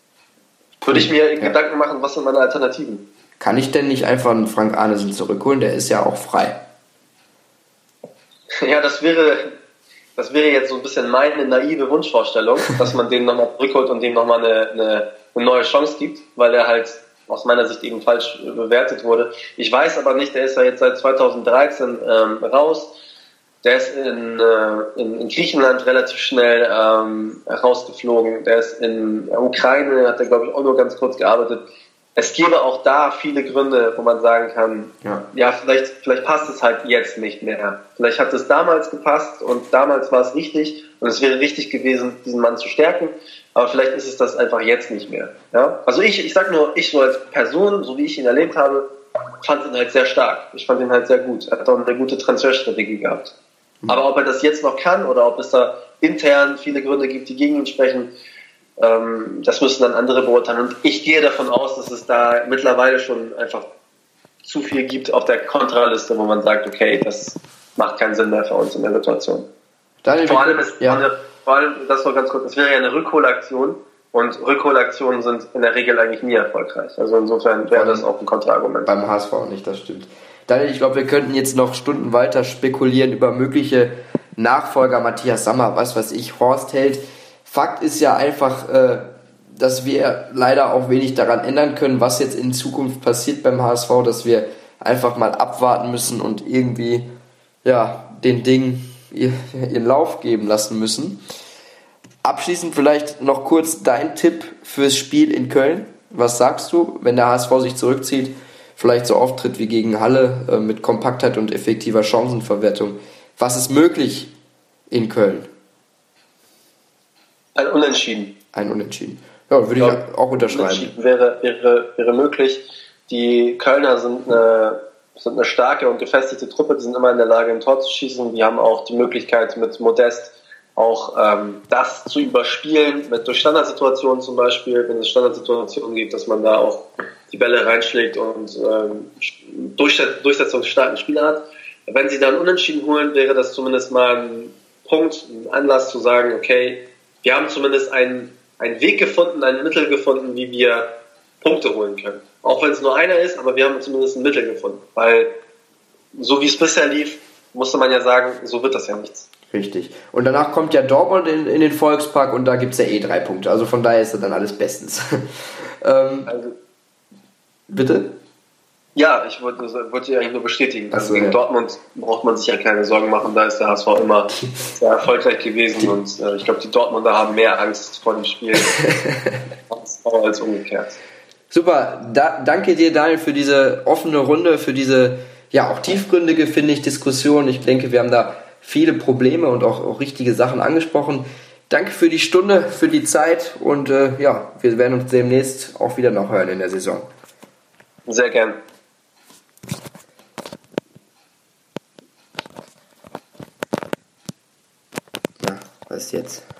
würde ich mir ja. Gedanken machen, was sind meine Alternativen. Kann ich denn nicht einfach einen Frank Arnesen zurückholen? Der ist ja auch frei. Ja, das wäre, das wäre jetzt so ein bisschen meine naive Wunschvorstellung, dass man den nochmal zurückholt und dem nochmal eine, eine, eine neue Chance gibt, weil er halt aus meiner Sicht eben falsch bewertet wurde. Ich weiß aber nicht, der ist ja jetzt seit zweitausenddreizehn ähm, raus. Der ist in, äh, in, in Griechenland relativ schnell ähm, rausgeflogen. Der ist in der Ukraine, hat er glaube ich auch nur ganz kurz gearbeitet. Es gäbe auch da viele Gründe, wo man sagen kann, ja, ja vielleicht, vielleicht passt es halt jetzt nicht mehr. Vielleicht hat es damals gepasst und damals war es richtig und es wäre richtig gewesen, diesen Mann zu stärken. Aber vielleicht ist es das einfach jetzt nicht mehr. Ja? Also ich, ich sag nur, ich so als Person, so wie ich ihn erlebt habe, fand ihn halt sehr stark. Ich fand ihn halt sehr gut. Er hat auch eine gute Transferstrategie gehabt. Mhm. Aber ob er das jetzt noch kann oder ob es da intern viele Gründe gibt, die gegen ihn sprechen, ähm, das müssen dann andere beurteilen. Und ich gehe davon aus, dass es da mittlerweile schon einfach zu viel gibt auf der Kontraliste, wo man sagt, okay, das macht keinen Sinn mehr für uns in der Situation. Daniel, Vor allem ist ja. eine, vor allem, das war ganz kurz, das wäre ja eine Rückholaktion und Rückholaktionen sind in der Regel eigentlich nie erfolgreich. Also insofern wäre das auch ein Kontraargument. Beim H S V nicht, das stimmt. Daniel, ich glaube, wir könnten jetzt noch Stunden weiter spekulieren über mögliche Nachfolger, Matthias Sammer, was weiß ich, Horst Held. Fakt ist ja einfach, äh, dass wir leider auch wenig daran ändern können, was jetzt in Zukunft passiert beim H S V, dass wir einfach mal abwarten müssen und irgendwie ja, den Dingen ihren Lauf geben lassen müssen. Abschließend vielleicht noch kurz dein Tipp fürs Spiel in Köln. Was sagst du, wenn der H S V sich zurückzieht, vielleicht so auftritt wie gegen Halle äh, mit Kompaktheit und effektiver Chancenverwertung? Was ist möglich in Köln? Ein Unentschieden. Ein Unentschieden. Ja, würde ich, ich auch unterschreiben. Unentschieden wäre, wäre, wäre möglich. Die Kölner sind eine, sind eine starke und gefestigte Truppe, die sind immer in der Lage, ein Tor zu schießen. Die haben auch die Möglichkeit, mit Modest auch ähm, das zu überspielen, mit durch Standardsituationen zum Beispiel, wenn es Standardsituationen gibt, dass man da auch die Bälle reinschlägt und ähm, durchsetzungsstarken Spieler hat. Wenn sie dann Unentschieden holen, wäre das zumindest mal ein Punkt, ein Anlass zu sagen, okay, wir haben zumindest einen, einen Weg gefunden, ein Mittel gefunden, wie wir Punkte holen können. Auch wenn es nur einer ist, aber wir haben zumindest ein Mittel gefunden. Weil so wie es bisher lief, musste man ja sagen, so wird das ja nichts. Richtig. Und danach kommt ja Dortmund in, in den Volkspark und da gibt es ja eh drei Punkte. Also von daher ist dann alles bestens. ähm, also, bitte? Ja, ich wollte, wollte eigentlich nur bestätigen. Also so, gegen ja. Dortmund braucht man sich ja keine Sorgen machen. Da ist der H S V immer sehr erfolgreich gewesen. Und äh, ich glaube, die Dortmunder haben mehr Angst vor dem Spiel als umgekehrt. Super. Da, danke dir, Daniel, für diese offene Runde, für diese ja auch tiefgründige, finde ich, Diskussion. Ich denke, wir haben da viele Probleme und auch, auch richtige Sachen angesprochen. Danke für die Stunde, für die Zeit und äh, ja, wir werden uns demnächst auch wieder noch hören in der Saison. Sehr gern. Ja, was jetzt?